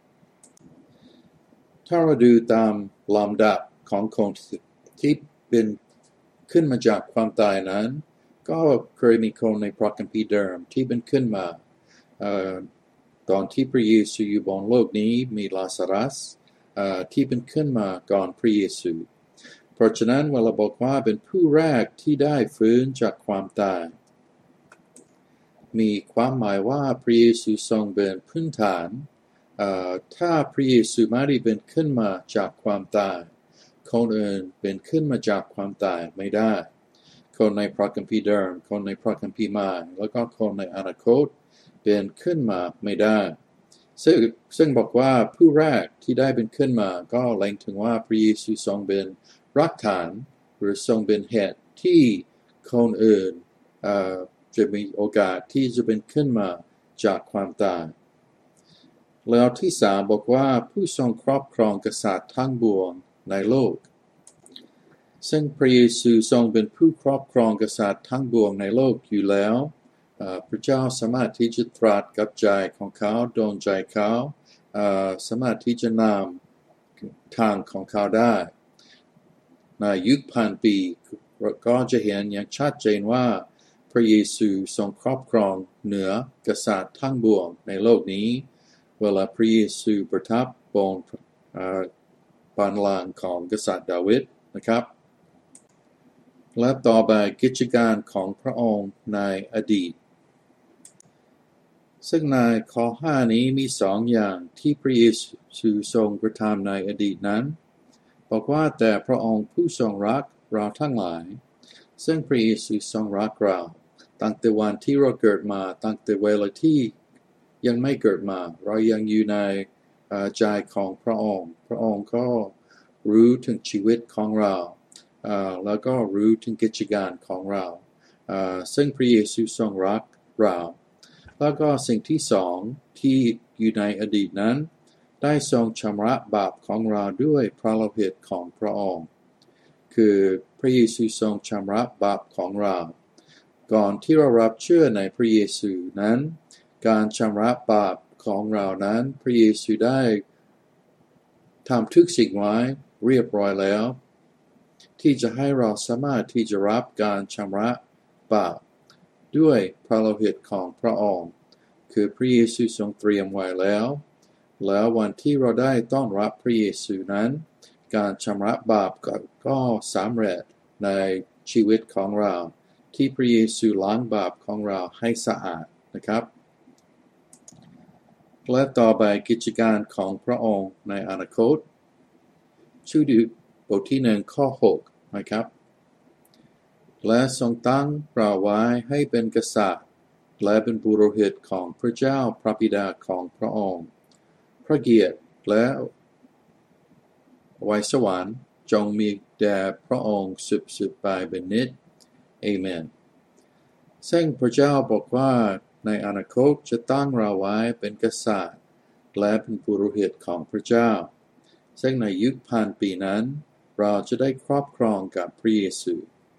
ถ้าเราดูตามลำดับของคนที่เป็นขึ้นมาจากความตายนั้นก็เคยมีคนในพระคัมภีร์เดิมที่เป็นขึ้นมาเอ่อตอนที่พระเยซูอยู่บนโลกนี้มีลาซารัสเอ่อที่เป็นขึ้นมาก่อนพระเยซูเพราะฉะนั้นเวลาบอกว่าเป็นผู้แรกที่ได้ฟื้นจากความตายมีความหมายว่าพระเยซูทรงเป็นพื้นฐานเอ่อถ้าพระเยซูไม่ได้เป็นขึ้นมาจากความตายคนอื่นเป็นขึ้นมาจากความตายไม่ได้คนในพระคัมภีร์เดิมคนในพระคัมภีร์ใหม่แล้วก็คนในอนาคตเป็นขึ้นมาไม่ได้ซึ่งซึ่งบอกว่าผู้แรกที่ได้เป็นขึ้นมาก็เล็งถึงว่าพระเยซูทรงเป็นรากฐานหรือทรงเป็นเหตุที่คนอื่นเอ่อจะมีโอกาสที่จะเป็นขึ้นมาจากความตายแล้วที่สามบอกว่าผู้ทรงครอบครองกษัตริย์ทั้งปวงในโลกซึ่งพระเยซูทรงเป็นผู้ครอบครองกษัตริย์ทั้งปวงในโลกอยู่แล้วพระเจ้าสามารถที่จะตรัสกับใจของเขาโดนใจเขาสามารถที่จะนำทางของเขาได้ในยุคพันปีก็จะเห็นอย่างชัดเจนว่าพระเยซูทรงครอบครองเหนือกษัตริย์ทั้งปวงในโลกนี้เวลาพระเยซูประทับบนบัลลังก์ของกษัตริย์ดาวิดนะครับและต่อไปกิจการของพระองค์ในอดีตซึ่งในข้อห้านี้มีสองอย่างที่พระเยซูทรงกระทำในอดีตนั้นบอกว่าแต่พระองค์ผู้ทรงรักเราทั้งหลายซึ่งพระเยซูทรงรักเราตั้งแต่วันที่เราเกิดมาตั้งแต่เวลาที่ยังไม่เกิดมาเรายังอยู่ในใจของพระองค์พระองค์ก็รู้ถึงชีวิตของเราแล้วก็รู้ถึงกิจการของเราซึ่งพระเยซูทรงรักเราแล้วก็สิ่งที่สองที่อยู่ในอดีตนั้นได้ทรงชำระบาปของเราด้วยพระโลหิตของพระองค์คือพระเยซูทรงชำระบาปของเราก่อนที่เรารับเชื่อในพระเยซูนั้นการชำระบาปของเรานั้นพระเยซูได้ทำทุกสิ่งไว้เรียบร้อยแล้วที่จะให้เราสามารถที่จะรับการชำระบาปด้วยพระโลหิตของพระองค์คือพระเยซูทรงเตรียมไว้แล้วแล้ววันที่เราได้ต้อนรับพระเยซูนั้นการชำระบาปก็สำเร็จในชีวิตของเราที่พระเยซูล้างบาปของเราให้สะอาดนะครับและต่อไปกิจการของพระองค์ในอนาคตชื่อดูบทที่หนึ่งข้อหกนะครับและทรงตั้งเราไว้ให้เป็นกษัตริย์และเป็นปุโรหิตของพระเจ้าพระบิดาของพระองค์พระเกียรติและไว้สวรรค์จงมีแด่พระองค์สืบสืบไปเป็นนิจเอเมนซึ่งพระเจ้าบอกว่าในอนาคตจะตั้งเราไว้เป็นกษัตริย์และเป็นปุโรหิตของพระเจ้าซึ่งในยุคพันปีนั้นเราจะได้ครอบครองกับพระเยซู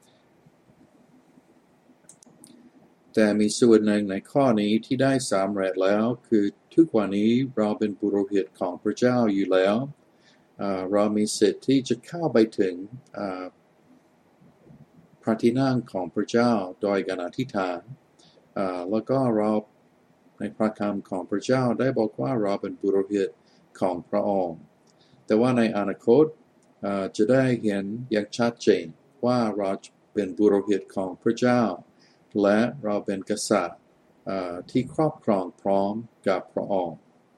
แต่มีส่วนหนึ่งในข้อนี้ที่ได้สำเร็จแล้วคือทุกวันนี้เราเป็นปุโรหิตของพระเจ้าอยู่แล้วเรามีสิทธิ์ที่จะเข้าไปถึงพระที่นั่งของพระเจ้าโดยการอธิษฐานแล้วก็เราในพระคำของพระเจ้าได้บอกว่าเราเป็นปุโรหิตของพระองค์แต่ว่าในอนาคตจะได้เห็นอย่างชัดเจนว่าเราเป็นปุโรหิตของพระเจ้าและเราเป็นกษัตริย์ที่ครอบครองพร้อมกับพระองค์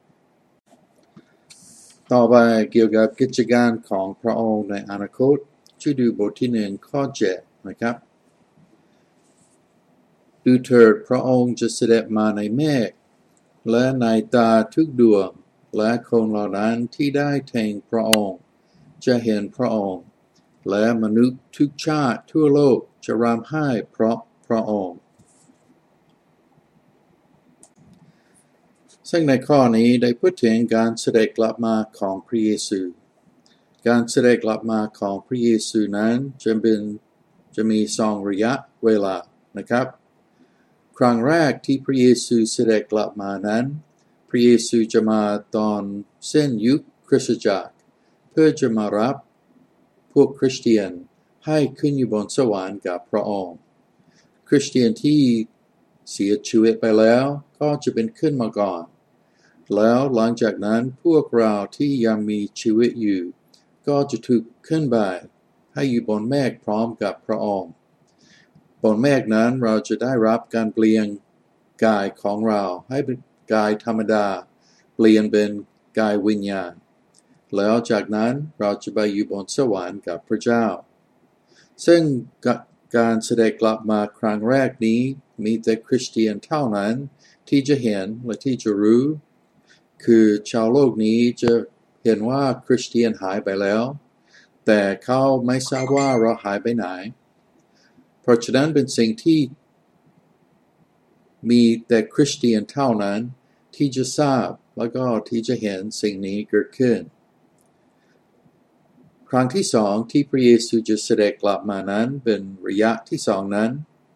ต่อไปเกี่ยวกับกิจการของพระองค์ในอนาคตช่วยดูบทที่หนึ่งข้อเจ็ดนะครับดูเถิดพระองค์จะเสด็จมาในเมฆและในตาทุกดวงและคนเหล่านั้นที่ได้แทงพระองค์จะเห็นพระองค์และมนุษย์ทุกชาติทั่วโลกจะรำไห้เพราะพระองค์ซึ่งในข้อนี้ได้พูดถึงการเสด็จกลับมาของพระเยซูการเสด็จกลับมาของพระเยซูนั้นจะเป็นจะมีสองระยะเวลานะครับครั้งแรกที่พระเยซูเสด็จกลับมานั้นพระเยซูจะมาตอนเส้นยุคคริสตจักรเพื่อจะมารับพวกคริสเตียนให้ขึ้นอยู่บนสวรรค์กับพระองค์คริสเตียนที่เสียชีวิตไปแล้วก็จะเป็นขึ้นมาก่อนแล้วหลังจากนั้นพวกเราที่ยังมีชีวิตอยู่ก็จะถูกขึ้นไปให้อยู่บนเมฆพร้อมกับพระองค์บนเมฆนั้นเราจะได้รับการเปลี่ยนกายของเราให้เป็นกายธรรมดาเปลี่ยนเป็นกายวิญญาณแล้วจากนั้นเราจะไปอยู่บนสวรรค์กับพระเจ้าซึ่งการเสด็จกลับมาครั้งแรกนี้มีแต่คริสเตียนเท่านั้นที่จะเห็นและที่จะรู้คือชาวโลกนี้จะเห็นว่าคริสเตียนหายไปแล้วแต่เขาไม่ทราบว่าเราหายไปไหนเพราะฉะนั้นเป็นสิ่งที่มีแต่คริสเตียนเท่านั้นที่จะทราบแล้วก็ที่จะเห็นสิ่งนี้เกิดขึ้นครั้งที่สองที่พระเยซูจะเสด็จกลับมานั้นเป็นระยะที่สองนั้น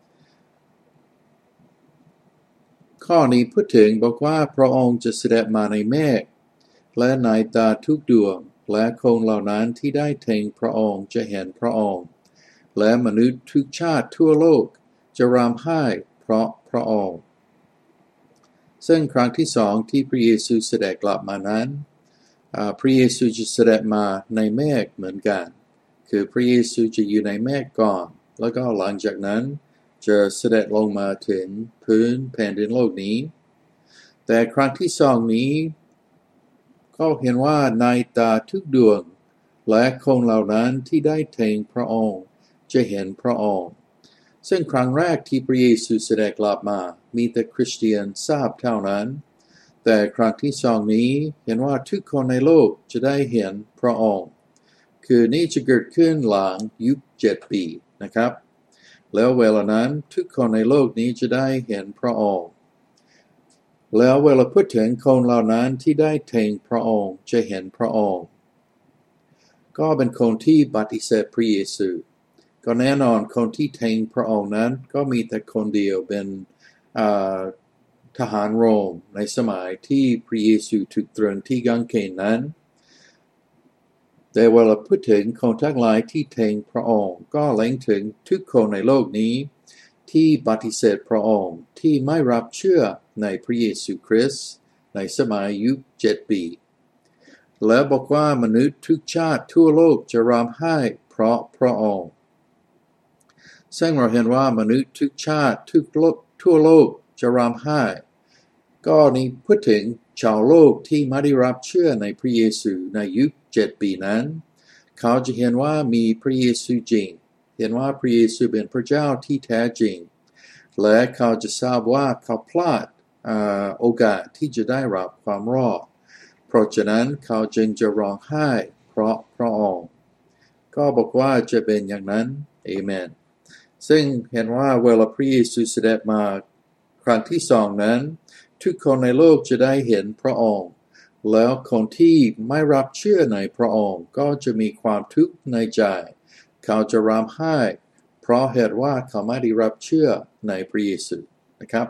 ข้อนี้พูดถึงบอกว่าพระองค์จะเสด็จมาในเมฆและในตาทุกดวงและคนเหล่านั้นที่ได้เทงพระองค์จะเห็นพระองค์และมนุษย์ทุกชาติทั่วโลกจะรำไห้เพราะพระองค์ซึ่งครั้งที่สองที่พระเยซูเสด็จกลับมานั้นพระเยซูจะเสด็จมาในเมฆเหมือนกันคือพระเยซูจะอยู่ในเมฆก่อนแล้วก็หลังจากนั้นจะเสด็จลงมาถึงพื้นแผ่นดินโลกนี้แต่ครั้งที่สองนี้ก็เห็นว่าในตาทุกดวงและคนเหล่านั้นที่ได้เทงพระองค์จะเห็นพระองค์ซึ่งครั้งแรกที่พระเยซูเสด็จกลับมามีแต่คริสเตียนทราบเท่านั้นแต่ครั้งที่สองนี้เห็นว่าทุกคนในโลกจะได้เห็นพระองค์คือนี่จะเกิดขึ้นหลังยุคเจ็ดปีนะครับแล้วเวลานั้นทุกคนในโลกนี้จะได้เห็นพระองค์แล้วเวลาพูดถึงคนเหล่านั้นที่ได้เทงพระองค์จะเห็นพระองค์ก็เป็นคนที่ปฏิเสธพระเยซูก็แน่นอนคนที่เทงพระองค์นั้นก็มีแต่คนเดียวเป็นทหารโรมในสมัยที่พระเยซูถูกตรึงที่กางเขนนั้นแต่เวลาพูดถึงคนทั้งหลายที่เทงพระองค์ก็เล็งถึงทุกคนในโลกนี้ที่ปฏิเสธพระองค์ที่ไม่รับเชื่อในพระเยซูคริสต์ในสมัยยุคเจ็ดปีและบอกว่ามนุษย์ทุกชาติทั่วโลกจะร้องไห้เพราะพระองค์ซึ่งเราเห็นว่ามนุษย์ทุกชาติทุกโลกทั่วโลกจะร้องไห้ก็นี้พูดถึงชาวโลกที่ไม่ได้รับเชื่อในพระเยซูในยุคเจ็ดปีนั้นเขาจะเห็นว่ามีพระเยซูจริงเห็นว่าพระเยซูเป็นพระเจ้าที่แท้จริงและเขาจะทราบว่าเขาพลาดโอกาสที่จะได้รับความรอดเพราะฉะนั้นเขาจึงจะร้องไห้เพราะพระองค์ก็บอกว่าจะเป็นอย่างนั้นเอเมนซึ่งเห็นว่าเวลาพระเยซูเสด็จมาครั้งที่สองนั้นทุกคนในโลกจะได้เห็นพระองค์แล้วคนที่ไม่รับเชื่อในพระองค์ก็จะมีความทุกข์ในใจเขาจะร้องไห้เพราะเหตุว่าเขาไม่ได้รับเชื่อในพระเยซูนะครับ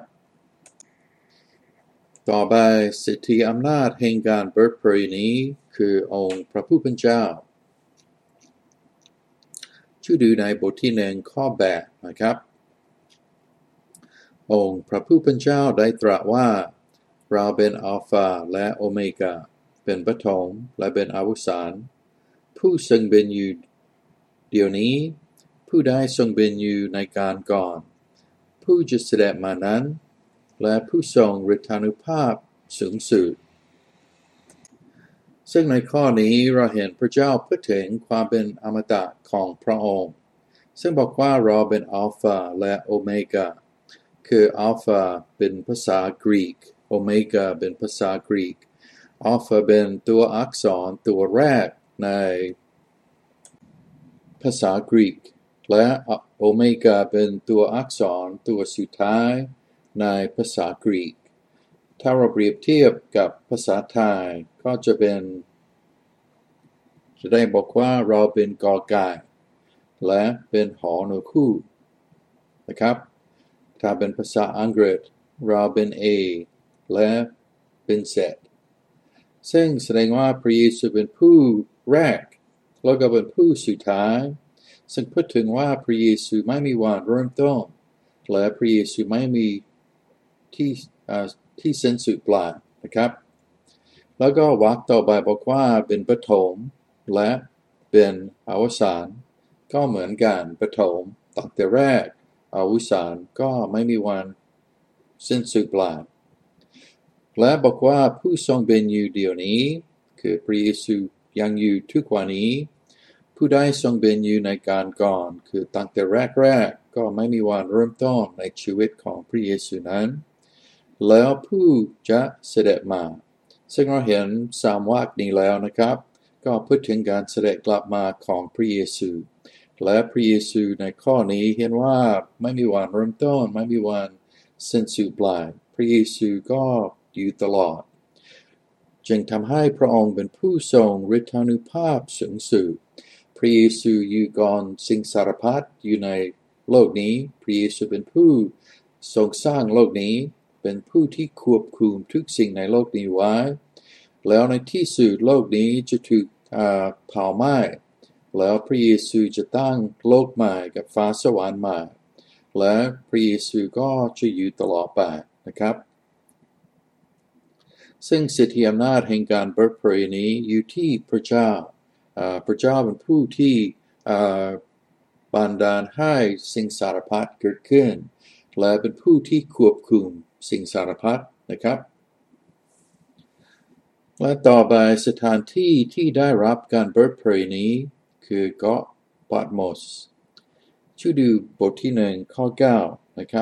ต่อไปสิทธิอำนาจแห่งการเปิดเผยนี้คือองค์พระผู้เป็นเจ้าช่วยดูในบทที่หนึ่งข้อแปดนะครับองค์พระผู้เป็นเจ้าได้ตรัสว่าเราเป็นอัลฟาและโอเมกาเป็นปฐมและเป็นอวสานผู้ทรงเป็นอยู่เดี๋ยวนี้ผู้ได้ทรงเป็นอยู่ในการก่อนผู้จะเสด็จมานั้นและผู้ทรงฤทธานุภาพสูงสุดซึ่งในข้อนี้เราเห็นพระเจ้าพูดถึงความเป็นอมตะของพระองค์ซึ่งบอกว่าเราเป็นอัลฟาและโอเมกาคืออัลฟาเป็นภาษากรีกโอเมกาเป็นภาษากรีกอัลฟาเป็นตัวอักษรตัวแรกในภาษากรีกและโอเมกาเป็นตัวอักษรตัวสุดท้ายในภาษากรีกถ้าเราเปรียบเทียบกับภาษาไทยก็จะเป็นจะได้บอกว่าเราเป็นกอไก่และเป็นหอนกคู่นะครับถ้าเป็นภาษาอังกฤษเราเป็น A และเป็น Z ซึ่งแสดงว่าพระเยซูเป็นผู้แรกแล้วก็เป็นผู้สุดท้ายซึ่งพูดถึงว่าพระเยซูไม่มีวันเริ่มต้นและพระเยซูไม่มีที่ที่สิ้นสุดปลายนะครับแล้วก็วรรคต่อไปบอกว่าเป็นปฐมและเป็นอวสานก็เหมือนกันปฐมตั้งแต่แรกอวสานก็ไม่มีวันสิ้นสุดปลายและบอกว่าผู้ทรงเป็นอยู่เดี๋ยวนี้คือพระเยซูยังอยู่ทุกวันนี้ผู้ได้ทรงเป็นอยู่ในการก่อนคือตั้งแต่แรกๆก็ไม่มีวันเริ่มต้นในชีวิตของพระเยซูนั้นแล้วผู้จะเสด็จมาซึ่งเราเห็นสามวรรคนี้แล้วนะครับก็พูดถึงการเสด็จกลับมาของพระเยซูและพระเยซูในข้อนี้เห็นว่าไม่มีวันเริ่มต้นไม่มีวันสิ้นสุดปลายพระเยซูก็อยู่ตลอดจึงทำให้พระองค์เป็นผู้ทรงฤทธานุภาพสูงสุดพระเยซูอยู่ก่อนสิ่งสารพัดอยู่ในโลกนี้พระเยซูเป็นผู้ทรงสร้างโลกนี้เป็นผู้ที่ควบคุมทุกสิ่งในโลกนี้ไว้แล้วในที่สุดโลกนี้จะถูกเผาไหม้แล้วพระเยซูจะตั้งโลกใหม่กับฟ้าสวรรค์ใหม่และพระเยซูก็จะอยู่ตลอดไปนะครับซึ่งสิทธิอำนาจแห่งการเปิดเผยนี้อยู่ที่พระเจ้าพระเจ้าเป็นผู้ที่บันดาลให้สิ่งสารพัดเกิดขึ้นและเป็นผู้ที่ควบคุมสิ่งสารพัดนะครับและต่อไปสถานที่ที่ได้รับการเปิดเผยนี้คือเกาะปาตโมสช่วยดูบทที่หนึ่งข้อเก้านะครับ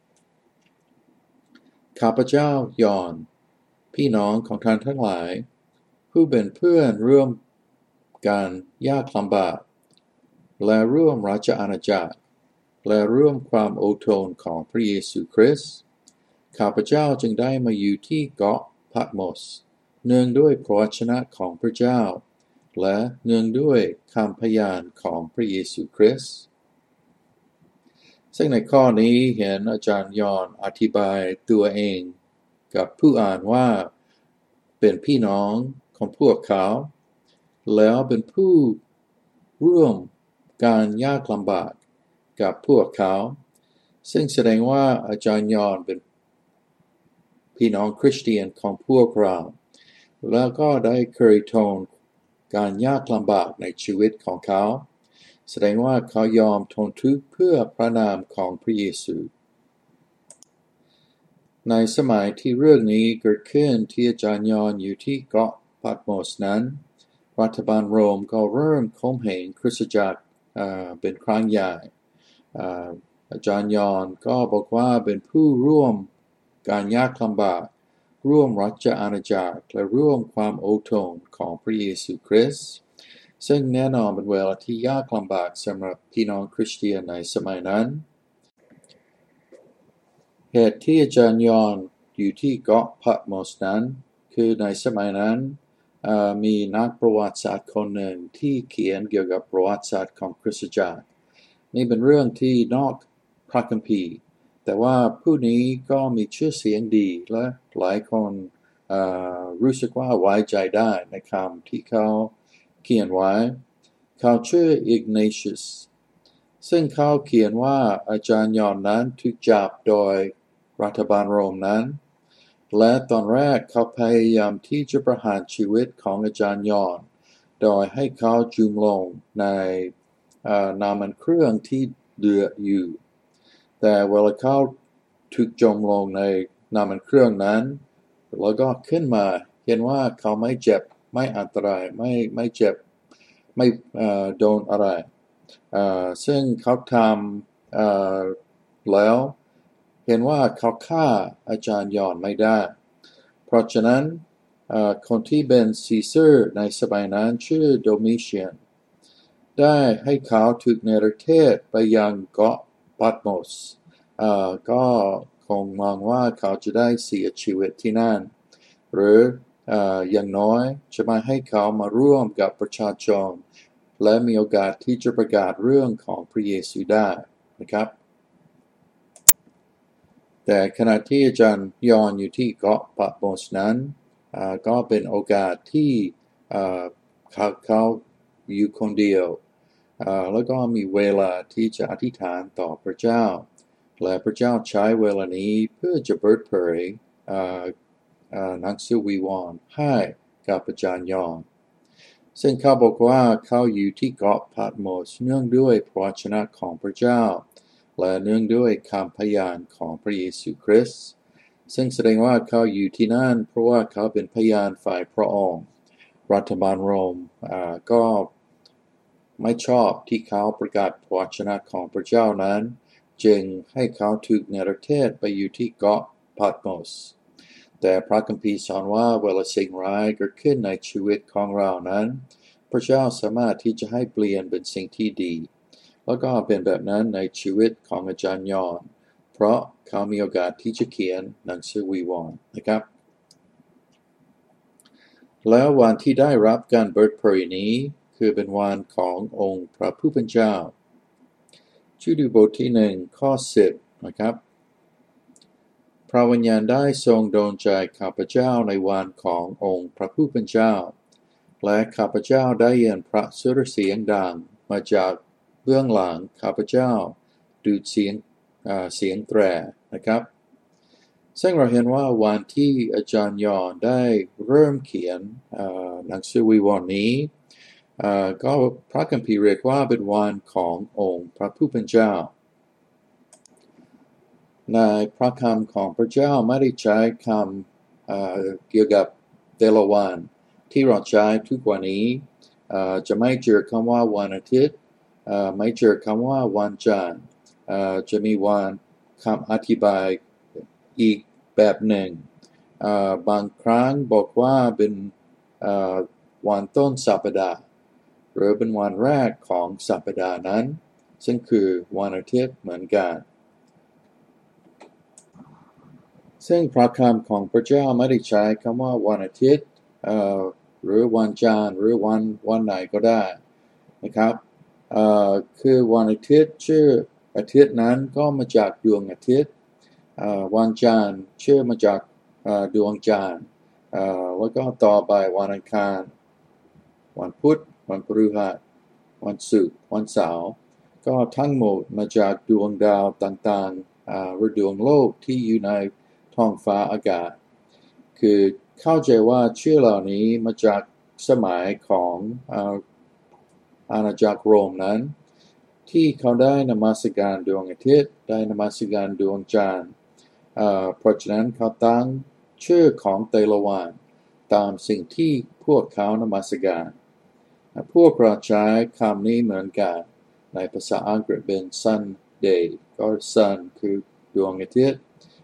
ข้าพเจ้ายอห์นพี่น้องของท่านทั้งหลายผู้เป็นเพื่อนร่วมการยากลำบากและร่วมราชอาณาจักรและร่วมความอดทนของพระเยซูคริสต์ข้าพเจ้าจึงได้มาอยู่ที่เกาะพาตโมสเนื่องด้วยพระวจนะของพระเจ้าและเนื่องด้วยคำพยานของพระเยซูคริสต์ซึ่งในข้อนี้เห็นอาจารย์ยอห์นอธิบายตัวเองกับผู้อ่านว่าเป็นพี่น้องของพวกเขาแล้วเป็นผู้ร่วมการยากลำบากกับพวกเขาซึ่งแสดงว่าอาจารย์ยอห์นเป็นพี่น้องคริสเตียนของพวกเราแล้วก็ได้เคยทนการยากลำบากในชีวิตของเขาแสดงว่าเขายอมทนทุกข์เพื่อพระนามของพระเยซูในสมัยที่เรื่องนี้เกิดขึ้นที่อาจารย์ยอห์นอยู่ที่เกาะปาตโมสนั้นรัฐบาลโรมก็เริ่มข่มเหงคริสตจักรเป็นครั้งใหญ่อาจารย์ยอห์นก็บอกว่าเป็นผู้ร่วมการยากลำบากร่วมราชอาณาจักรและร่วมความอดทนของพระเยซูคริสต์ซึ่งแน่นอนเป็นเวลาที่ยากลำบากสำหรับพี่น้องคริสเตียนในสมัยนั้นเหตุที่อาจารย์ยอห์นอยู่ที่เกาะพาตโมสนั้นคือในสมัยนั้นมีนักประวัติศาสตร์คนหนึ่งที่เขียนเกี่ยวกับประวัติศาสตร์ของคริสตจักรนี่เป็นเรื่องที่นอกพระคัมภีร์แต่ว่าผู้นี้ก็มีชื่อเสียงดีและหลายคนรู้สึกว่าไว้ใจได้ในคำที่เขาเขียนไว้เขาชื่ออิกเนเชียสซึ่งเขาเขียนว่าอาจารย์ยอห์นนั้นถูกจับโดยรัฐบาลโรมนั้นและตอนแรกเขาพยายามที่จะประหารชีวิตของอาจารย์ยอห์นโดยให้เขาจุ่มลงในน้ำมันเครื่องที่เดือดอยู่แต่เวลาเขาถูกจมลงในน้ำมันเครื่องนั้นแล้วก็ขึ้นมาเห็นว่าเขาไม่เจ็บไม่อันตรายไม่ไม่เจ็บไม่โดนอะไรซึ่งเขาทำแล้วเห็นว่าเขาฆ่าอาจารย์ยอห์นไม่ได้เพราะฉะนั้นคนที่เป็นซีเซอร์ในสมัยนั้นชื่อโดมิเชียนได้ให้เขาถูกเนรเทศไปยังเกาะปาตโมสก็คงมองว่าเขาจะได้เสียชีวิตที่นั่นหรืออย่างน้อยจะมาให้เขามาร่วมกับประชาชนและมีโอกาสที่จะประกาศเรื่องของพระเยซูได้นะครับแต่ขณะที่อาจารย์ยอห์นอยู่ที่เกาะปาตโมสนั้นก็เป็นโอกาสที่เขาเขาอยู่คนเดียวแล้วก็มีเวลาที่จะอธิษฐานต่อพระเจ้าและพระเจ้าใช้เวลานี้เพื่อจะเปิดเผยหนังสือวิวรณ์ให้กับอาจารย์ยอห์นซึ่งเขาบอกว่าเขาอยู่ที่เกาะพาตโมสเนื่องด้วยพระวจนะของพระเจ้าและเนื่องด้วยคำพยานของพระเยซูคริสต์ซึ่งแสดงว่าเขาอยู่ที่นั่นเพราะว่าเขาเป็นพยานฝ่ายพระองค์รัฐบาลโรมก็ไม่ชอบที่เขาประกาศพระวจนะของพระเจ้านั้นจึงให้เขาถูกเนรเทศไปอยู่ที่เกาะพาตโมสแต่พระคัมภีร์สอนว่าเวลาสิ่งร้ายเกิดขึ้นในชีวิตของเรานั้นพระเจ้าสามารถที่จะให้เปลี่ยนเป็นสิ่งที่ดีแล้วก็เป็นแบบนั้นในชีวิตของอาจารย์ยอห์นเพราะเขามีโอกาสที่จะเขียนหนังสือวิวรณ์นะครับแล้ววันที่ได้รับการเปิดเผยนี้คคือเป็นวันขององค์พระผู้เป็นเจ้าชื่อดูบทที่หนึ่งข้อสิบนะครับพระวิญญาณได้ทรงโดนใจข้าพเจ้าในวันขององค์พระผู้เป็นเจ้าและข้าพเจ้าได้ยินพระสุรเสียงดังมาจากเบื้องหลังข้าพเจ้าดูดเสียงเสียงแตรนะครับซึ่งเราเห็นว่าวันที่อาจารย์ยอนได้เริ่มเขียนหนังสือวิวรณ์นี้ก็พระคัมภีร์เรียกว่าเป็นวันขององค์พระผู้เป็นเจ้าในพระคำของพระเจ้าไม่ได้ใช้คำเกี่ยวกับแต่ละวันที่เราใช้ทุกวันนี้จะไม่เจอคำว่าวันอาทิตย์ไม่เจอคำว่าวันจันทร์จะมีวันคำอธิบายอีกแบบหนึ่งบางครั้งบอกว่าเป็นวันต้นสัปดาห์หรือเป็นวันแรกของสัปดาห์นั้นซึ่งคือวันอาทิตย์เหมือนกันซึ่งพระคำของพระเจ้าไม่ได้ใช้คำว่าวันอาทิตย์หรือวันจันทร์หรือวันวันไหนก็ได้นะครับคือวันอาทิตย์ชื่ออาทิตย์นั้นก็มาจากดวงอาทิตย์วันจันทร์ชื่อมาจากดวงจันทร์แล้วก็ต่อไปวันอังคารวันพุธวันพฤหัสวันศุกร์วันเสาร์ก็ทั้งหมดมาจากดวงดาวต่างๆหรือดวงโลกที่อยู่ในท้องฟ้าอากาศคือเข้าใจว่าชื่อเหล่านี้มาจากสมัยของอาณาจักรโรมนั้นที่เขาได้นมัสการดวงอาทิตย์ได้นมัสการดวงจันทร์เพราะฉะนั้นเขาตั้งชื่อของแต่ละวันตามสิ่งที่พวกเขานมัสการพวกเราใช้คำนี้เหมือนกันในภาษาอังกฤษเป็น Sunday ก็ Sun คือดวงอาทิตย์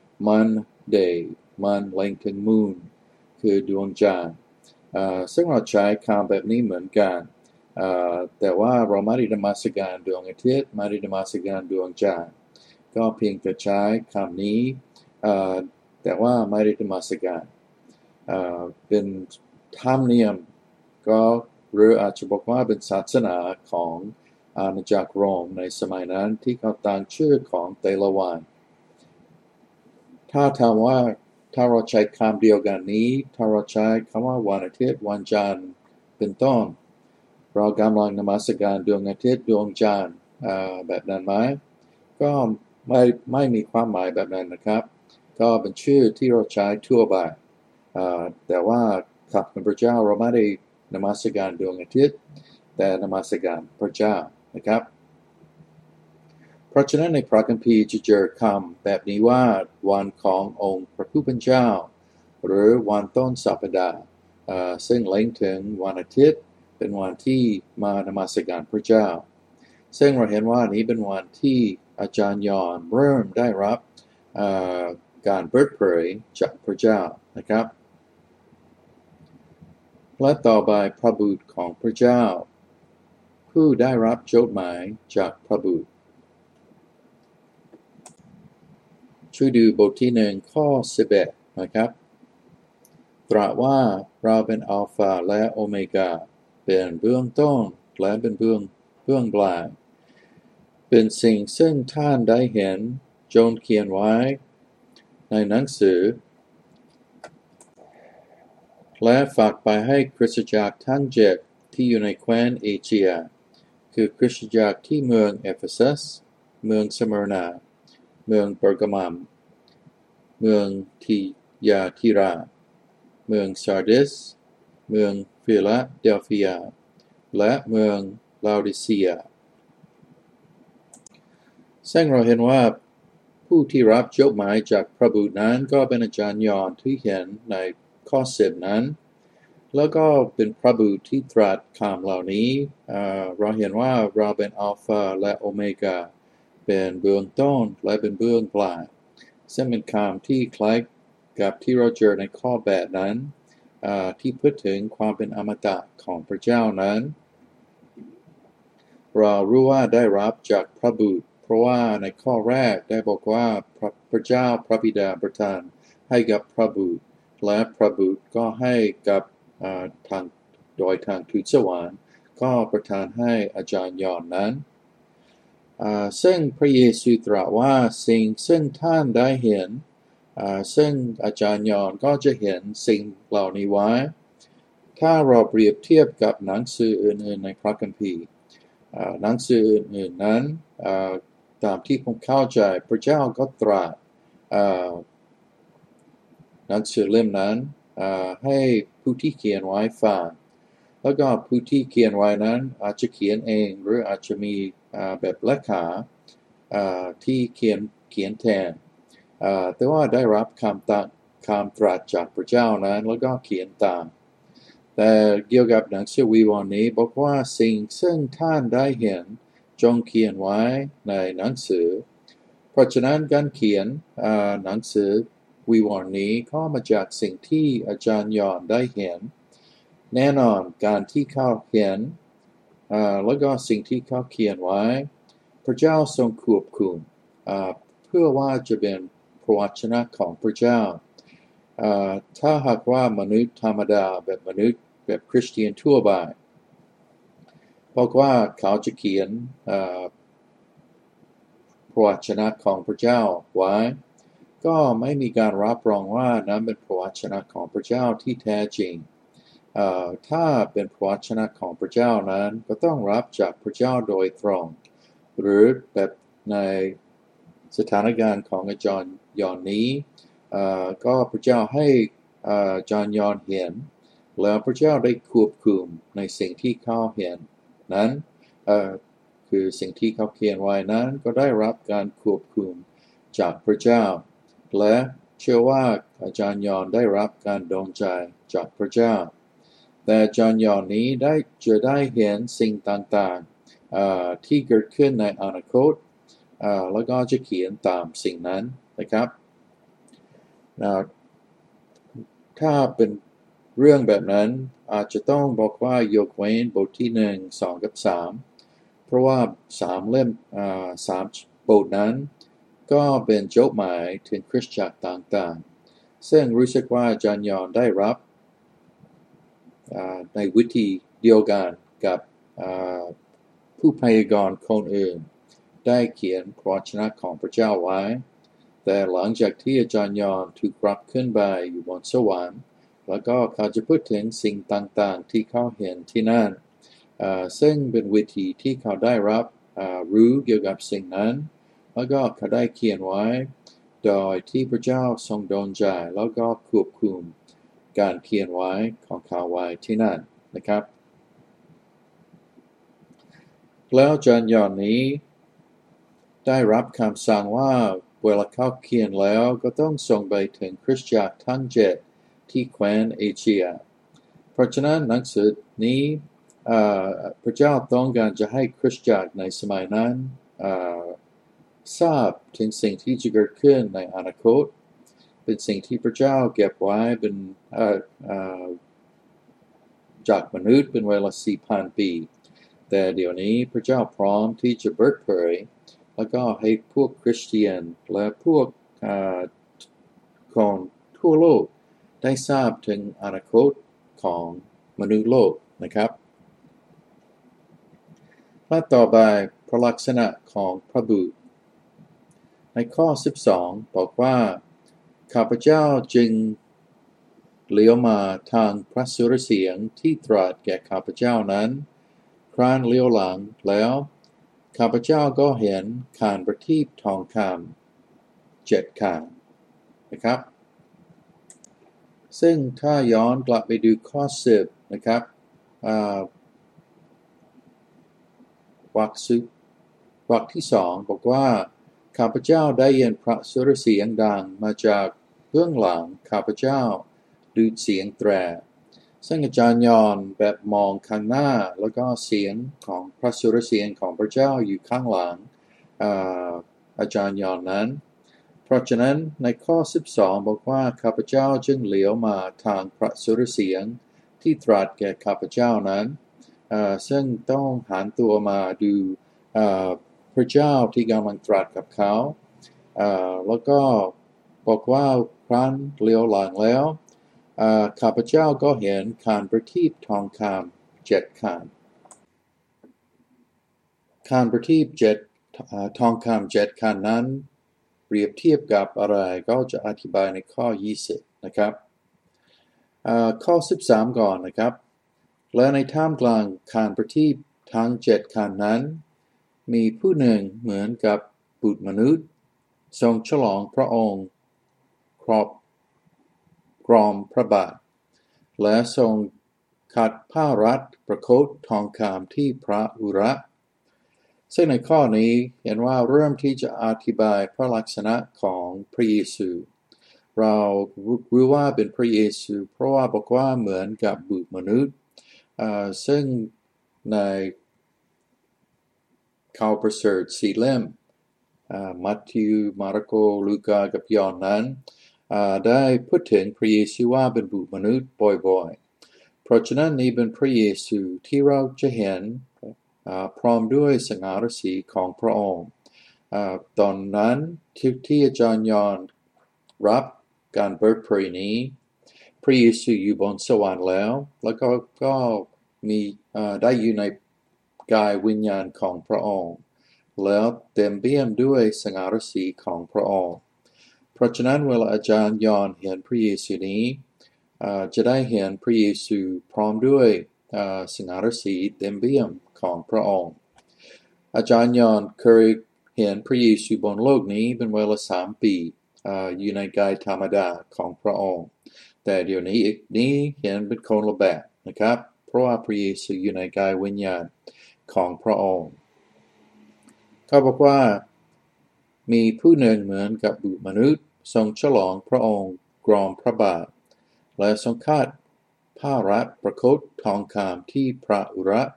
Monday มันเล็งถึง Moon คือดวงจันทร์ซึ่งเราใช้คำแบบนี้เหมือนกันแต่ว่าเราไม่ได้นมัสการดวงอาทิตย์ไม่ได้นมัสการดวงจันทร์ก็เพียงแต่ใช้คำนี้แต่ว่าไม่ได้นมัสการเป็นธรรมเนียมก็หรืออาจจะบอกว่าเป็นศาสนาของอาณาจักรโรมในสมัยนั้นที่เขาตั้งชื่อของแต่ละวันถ้าถามว่าถ้าเราใช้คำเดียวกันนี้ถ้าเราใช้คำว่าวันอาทิตย์วันจันทร์เป็นต้นเรากำลังนมัสการดวงอาทิตย์ดวงจันทร์แบบนั้นไหมก็ไม่ไม่มีความหมายแบบนั้นนะครับก็เป็นชื่อที่เราใช้ทั่วไปแต่ว่าขับกับพระเจ้าเราไม่ได้นมัสการดวงอาทิตย์แต่นมัสการพระเจ้านะครับเพราะฉะนั้นในพระคัมภีร์จะเจอคำแบบนี้ว่าวันขององค์พระผู้เป็นเจ้าหรือวันต้นสัปดาห์ซึ่งเล็งถึงวันอาทิตย์เป็นวันที่มานมัสการพระเจ้าซึ่งเราเห็นว่านี้เป็นวันที่อาจารย์ยอนเริ่มได้รับการเปิดเผยจากพระเจ้านะครับและต่อไปพระบุตรของพระเจ้าผู้ได้รับจดหมายจากพระบุตรช่วยดูบทที่หนึ่งข้อสิบเอ็ดนะครับตรัสว่าเราเป็นอัลฟาและโอเมกาเป็นเบื้องต้นและเป็นเบื้องเบื้องปลายเป็นสิ่งซึ่งท่านได้เห็นจงเขียนไว้ในหนังสือและฝากไปให้คริสตจักรทั้งเจ็ดที่อยู่ในแคว้นเอเชียคือคริสตจักรที่เมืองเอเฟซัสเมืองสมิรนาเมืองเปอร์กามัมเมืองทิยาธิราเมืองซาร์ดิสเมืองฟิลาเดลฟียและเมืองลาโอดิเซียซึ่งเราเห็นว่าผู้ที่รับจดหมายจากพระบุตรนั้นก็เป็นอาจารย์ยอนที่เห็นในข้อสิบนั้นแล้วก็เป็นพระบุตรที่ตรัสคำเหล่านี้เราเห็นว่าเราเป็นอัลฟาและโอเมกาเป็นเบื้องต้นและเป็นเบื้องปลายซึ่งเป็นคำที่คล้ายกับที่เราเจอในข้อแปดนั้นที่พูดถึงความเป็นอมตะของพระเจ้านั้นเรารู้ว่าได้รับจากพระบุตรเพราะว่าในข้อแรกได้บอกว่าพระพระเจ้าพระบิดาประทานให้กับพระบุตรและพระบุตรก็ให้กับทางโดยทางทูตสวรรค์ก็ประทานให้อาจารย์ยอห์นนั้นซึ่งพระเยซูตรัสว่าสิ่งซึ่งท่านได้เห็นซึ่งอาจารย์ยอห์นก็จะเห็นสิ่งเหล่านี้ไว้ถ้าเราเปรียบเทียบกับหนังสืออื่นๆในพระคัมภีร์หนังสืออื่นๆนั้นตามที่ผมเข้าใจพระเจ้าก็ตรัสหนังสือเล่มนั้นให้ผู้ที่เขียนไว้ฟังแล้วก็ผู้ที่เขียนไว้นั้นอาจจะเขียนเองหรืออาจจะมีแบบเลขาที่เขียนเขียนแทนแต่ว่าได้รับคำตัดคำตรัสจากพระเจ้านั้นแล้วก็เขียนตามแต่เกี่ยวกับหนังสือวิวรณ์นี้บอกว่าสิ่งซึ่งท่านได้เห็นจงเขียนไว้ในหนังสือเพราะฉะนั้นการเขียนหนังสือวิวรณ์นี้ก็มาจากสิ่งที่อาจารย์ยอห์นได้เห็นแน่นอนการที่เขาเขียนแล้วก็สิ่งที่เขาเขียนไว้พระเจ้าทรงควบคุมเพื่อว่าจะเป็นพระวจนะของพระเจ้าถ้าหากว่ามนุษย์ธรรมดาแบบมนุษย์แบบคริสเตียนทั่วไปบอกว่าเขาจะเขียนพระวจนะของพระเจ้าไว้ก็ไม่มีการรับรองว่านั้นเป็นพระวจนะของพระเจ้าที่แท้จริงถ้าเป็นพระวจนะของพระเจ้านั้นก็ต้องรับจากพระเจ้าโดยตรงหรือแบบในสถานการณ์ของอาจารย์ยอห์นนี้ก็พระเจ้าให้อาจารย์ยอห์นเห็นแล้วพระเจ้าได้ควบคุมในสิ่งที่เขาเห็นนั้นคือสิ่งที่เขาเขียนไว้นั้นก็ได้รับการควบคุมจากพระเจ้าและเชื่อว่าอาจารย์ยอห์นได้รับการดลใจจากพระเจ้าแต่อาจารย์ยอห์นนี้ได้จะได้เห็นสิ่งต่างๆที่เกิดขึ้นในอนาคตแล้วก็จะเขียนตามสิ่งนั้นนะครับถ้าเป็นเรื่องแบบนั้นอาจจะต้องบอกว่ายกเว้นบทที่หนึ่ง สองกับสามเพราะว่าสามเล่มสามบทนั้นก็เป็นจดหมายถึงคริสตจักรต่างๆซึ่งรู้สึกว่าอาจารย์ยอห์นได้รับในวิธีเดียวกันกับผู้พยากรณ์คนอื่นได้เขียนพระวจนะของพระเจ้าไว้แต่หลังจากที่อาจารย์ยอห์นถูกรับขึ้นไปอยู่บนสวรรค์แล้วก็เขาจะพูดถึงสิ่งต่างๆที่เขาเห็นที่นั่นซึ่งเป็นวิธีที่เขาได้รับรู้เกี่ยวกับสิ่งนั้นแล้วก็เขาได้เขียนไว้โดยที่พระเจ้าทรงดลใจแล้วก็ควบคุมการเขียนไว้ของเขาไว้ที่นั่นนะครับแล้วอาจารย์ยอห์นนี้ได้รับคำสั่งว่าเวลาเขาเขียนแล้วก็ต้องส่งไปถึงคริสตจักรทั้งเจ็ดที่แคว้นเอเชียเพราะฉะนั้นหนังสือนี้พระเจ้าต้องการจะให้คริสตจักรในสมัยนั้นทราบถึงสิ่งที่จะเกิดขึ้นในอนาคตเป็นสิ่งที่พระเจ้าเก็บไว้เป็นจากมนุษย์เป็นเวลา สี่พัน ปีแต่เดี๋ยวนี้พระเจ้าพร้อมที่จะเปิดเผยแล้วก็ให้พวกคริสเตียนและพวกคนทั่วโลกได้ทราบถึงอนาคตของมนุษย์โลกนะครับและต่อไปพระลักษณะของพระบุตรในข้อสิบสองบอกว่าข้าพเจ้าจึงเลี้ยวมาทางพระสุรเสียงที่ตรัสแก่ข้าพเจ้านั้นครั้นเลี้ยวหลังแล้วข้าพเจ้าก็เห็นคานประทีปทองคำเจ็ดคานนะครับซึ่งถ้าย้อนกลับไปดูข้อสิบนะครับวรรคสุวรรคที่สองบอกว่าข้าพเจ้าได้ยินพระสุรเสียงดังมาจากเบื้องหลังข้าพเจ้าดูเสียงแตรซึ่งอาจารย์ยอห์นแบบมองข้างหน้าแล้วก็เสียงของพระสุรเสียงของพระเจ้าอยู่ข้างหลัง อา, อาจารย์ยอห์นนั้นเพราะฉะนั้นในข้อสิบสองบอกว่าข้าพเจ้าจึงเหลียวมาทางพระสุรเสียงที่ตรัสแก่ข้าพเจ้านั้นซึ่งต้องหันตัวมาดูพระเจ้าที่กำลังตรัสกับเขาแล้วก็บอกว่าครั้นเหลียวหลังแล้วข้าพเจ้าก็เห็นคานประทีปทองคำเจ็ดคานคานประทีปเจ็ดทองคำเจ็ดคานนั้นเปรียบเทียบกับอะไรก็จะอธิบายในข้อยี่สิบนะครับข้อสิบสามก่อนนะครับและในท่ามกลางคานประทีปทั้งเจ็ดคานนั้นมีผู้หนึ่งเหมือนกับบุตรมนุษย์ทรงฉลองพระองค์ครอบกรอมพระบาทและทรงขัดผ้ารัดประโคตทองคำที่พระอุระซึ่งในข้อนี้เห็นว่าเริ่มที่จะอธิบายพระลักษณะของพระเยซูเรารู้ว่าเป็นพระเยซูเพราะว่าบอกว่าเหมือนกับบุตรมนุษย์ซึ่งในข่าวประเสริฐสี่เล่มมัทธิวมาระโกลูกากับยอห์นนั้นได้พูดถึงพระเยซูว่าเป็นบุตรมนุษย์บ่อยๆเพราะฉะนั้นนี้เป็นพระเยซูที่เราจะเห็นพร้อมด้วยสง่าราศีของพระองค์ตอนนั้นที่ที่อาจารย์ยอห์นรับการเปิดเผยนี้พระเยซูอยู่บนสวรรค์แล้วแล้วก็ก็มีได้อยู่ในกายวิญญาณของพระองค์แล้วเต็มเปี่ยมด้วยสง่าราศีของพระองค์เพราะฉะนั้นเวลาอาจารย์ยอห์นเห็นพระเยซูนี้จะได้เห็นพระเยซูพร้อมด้วยสง่าราศีเต็มเปี่ยมของพระองค์อาจารย์ยอห์นเคยเห็นพระเยซูบนโลกนี้เป็นเวลาสามปีอยู่ในกายธรรมดาของพระองค์แต่เดี๋ยวนี้นี้เห็นเป็นคนละแบบนะครับเพราะว่าพระเยซูอยู่ในกายวิญญาณของพระองค์เขาบอกว่ามีผู้หนึ่งเหมือนกับบุตรมนุษย์ทรงฉลองพระองค์กรอมพระบาทและทรงคาดผ้ารัดประโคตทองคำที่พระอุระ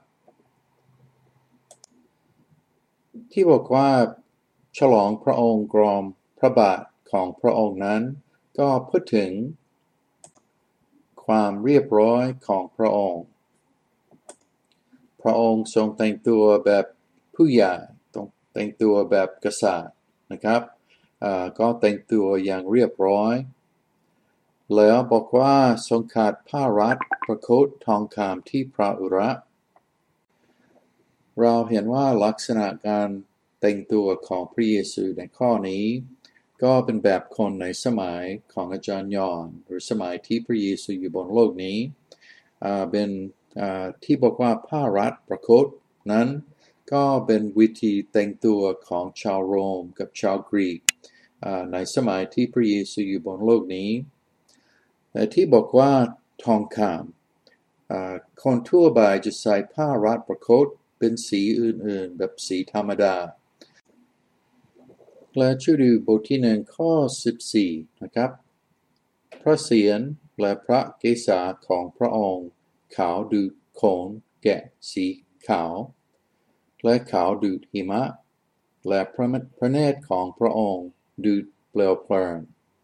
ที่บอกว่าฉลองพระองค์กรอมพระบาทของพระองค์นั้นก็พูดถึงความเรียบร้อยของพระองค์พระองค์ทรงแต่งตัวแบบผู้ใหญ่ต้องแต่งตัวแบบกษัตริย์นะครับก็แต่งตัวอย่างเรียบร้อยแล้วบอกว่าทรงขัดผ้ารัดประโคตทองคำที่พระอุระเราเห็นว่าลักษณะการแต่งตัวของพระเยซูในข้อนี้ก็เป็นแบบคนในสมัยของอาจารย์ยอห์นหรือสมัยที่พระเยซูอยู่บนโลกนี้เป็นที่บอกว่าผ้ารัดประโคตนั้นก็เป็นวิธีแต่งตัวของชาวโรมกับชาวกรีกในสมัยที่พระเยซูอยู่บนโลกนี้แต่ที่บอกว่าทองคำคนทั่วไปจะใส่ผ้ารัดประโคตเป็นสีอื่นๆแบบสีธรรมดาและช่วยดูบทที่หนึ่งข้อสิบสี่นะครับพระเศียรและพระเกศาของพระองค์ขาวดุจโขนแกะสีขาวและขาวดุจหิมะและพระพระเนตรของพระองค์ดุจเปลวเพลิง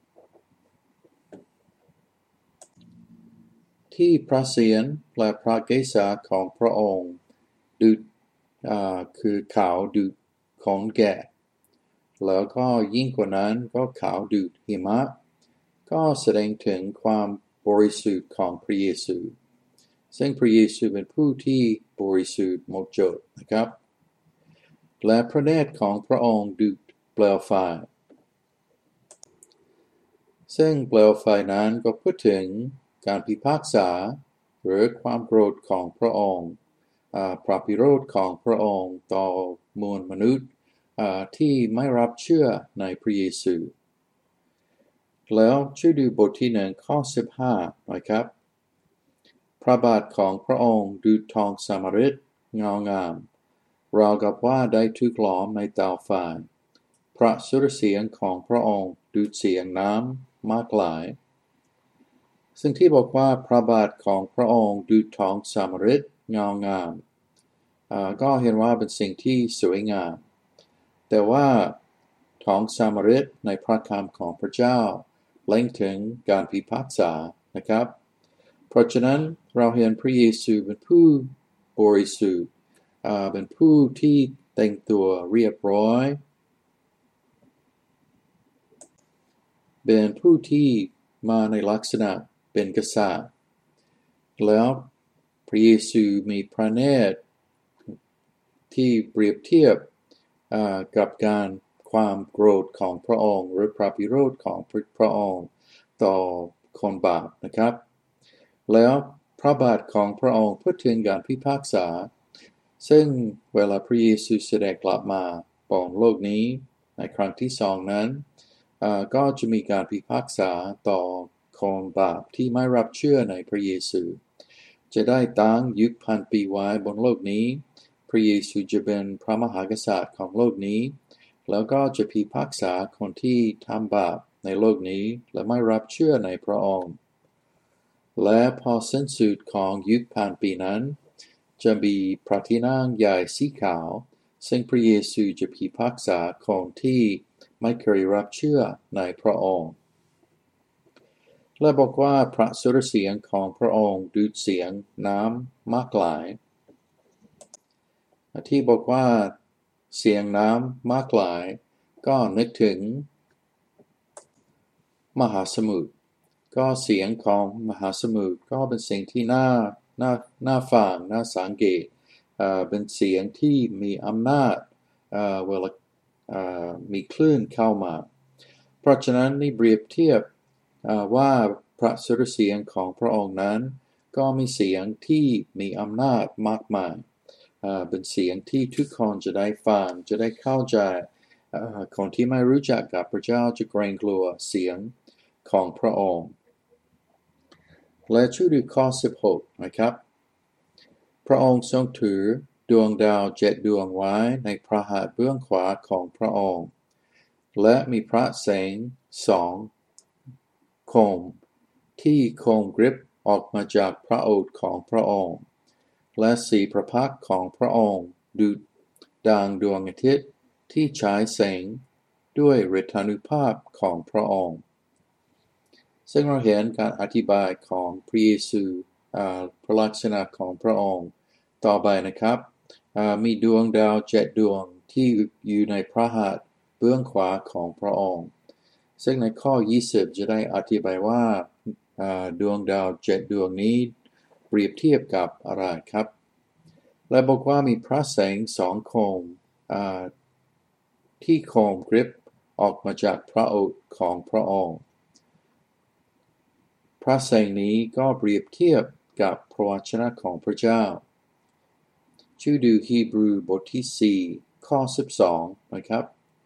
ที่พระเศียรและพระเกศาของพระองค์ดุจคือขาวดุจโขนแกะแล้วก็ยิ่งกว่านั้นก็ขาวดุจหิมะก็แสดงถึงความบริสุทธิ์ของพระเยซูซึ่งพระเยซูเป็นผู้ที่บริสุทธิ์หมดจดนะครับและพระเนตรของพระองค์ดุจเปลวไฟซึ่งเปลวไฟนั้นก็พูดถึงการพิพากษาหรือความโกรธของพระองค์พระพิโรธของพระองค์ต่อมวลมนุษย์ที่ไม่รับเชื่อในพระเยซูแล้วช่วยดูบทที่หนึ่งข้อสิบห้าหน่อยครับพระบาทของพระองค์ดุจทองสามฤทธิ์เงางามราวกับว่าได้ถูกหลอมในเตาไฟพระสุรเสียงของพระองค์ดุจเสียงน้ำมากหลายซึ่งที่บอกว่าพระบาทของพระองค์ดุจทองสามฤทธิ์เงางามก็เห็นว่าเป็นสิ่งที่สวยงามแต่ว่าทองสามฤทธิ์ในพระคำของพระเจ้าเล็งถึงการพิพากษานะครับเพราะฉะนั้นเราเห็นพระเยซูเป็นผู้บริสุทธิ์เป็นผู้ที่แต่งตัวเรียบร้อยเป็นผู้ที่มาในลักษณะเป็นกษัตริย์แล้วพระเยซูมีพระเนตรที่เปรียบเทียบกับการความโกรธของพระองค์หรือพระพิโรธของพระองค์ต่อคนบาปนะครับแล้วพระบาทของพระองค์พูดถึงการพิพากษาซึ่งเวลาพระเยซูเสด็จกลับมาบนโลกนี้ในครั้งที่สองนั้นก็จะมีการพิพากษาต่อคนบาปที่ไม่รับเชื่อในพระเยซูจะได้ตั้งยุคพันปีไว้บนโลกนี้พระเยซูจะเป็นพระมหากษัตริย์ของโลกนี้แล้วก็จะพิพากษาคนที่ทำบาปในโลกนี้และไม่รับเชื่อในพระองค์และพอสิ้นสุดของยุคพันปีนั้นจะมีพระที่นั่งใหญ่สีขาวซึ่งพระเยซูจะพิพากษาคนที่ไม่เคยรับเชื่อในพระองค์และบอกว่าพระสุรเสียงของพระองค์ดูดเสียงน้ำมากหลายที่บอกว่าเสียงน้ำมากหลายก็นึกถึงมหาสมุทรก็เสียงของมหาสมุทรก็เป็นสิ่งที่น่าน่าน่าฟังน่าสังเกตเอ่อเป็นเสียงที่มีอำนาจเอ่อเวลาเอ่อมีคลื่นเข้ามาเพราะฉะนั้นนี่เปรียบเทียบเอ่อว่าพระสุรเสียงของพระองค์นั้นก็มีเสียงที่มีอำนาจมากมายเอ่อเป็นเสียงที่ทุกคนจะได้ฟังจะได้เข้าใจเอ่อคนที่ไม่รู้จักกับพระเจ้าจะเกรงกลัวเสียงของพระองค์และช่วยดูข้อสิบหกนะครับพระองค์ทรงถือดวงดาวเจ็ดดวงไว้ในพระหัตถ์เบื้องขวาของพระองค์และมีพระแสงสองโคมที่คมกริบออกมาจากพระโอษฐ์ของพระองค์และสีพระพักตร์ของพระองค์ดุจดังดวงอาทิตย์ที่ฉายแสงด้วยฤทธานุภาพของพระองค์ซึ่งเราเห็นการอธิบายของพระเยซูพระลักษณะของพระองค์ต่อไปนะครับมีดวงดาวเจ็ดดวงที่อยู่ในพระหัตถ์เบื้องขวาของพระองค์ซึ่งในข้อยี่สิบจะได้อธิบายว่าดวงดาวเจ็ดดวงนี้เปรียบเทียบกับอะไรครับและบอกว่ามีพระแสงสองโคมที่คมกริบออกมาจากพระโอษฐ์ของพระองค์พระแสงนี้ก็เปรียบเทียบกับพระวจนะของพระเจ้าชื่อดูฮีบรูบทที่สี่ข้อสิบสองนะครับ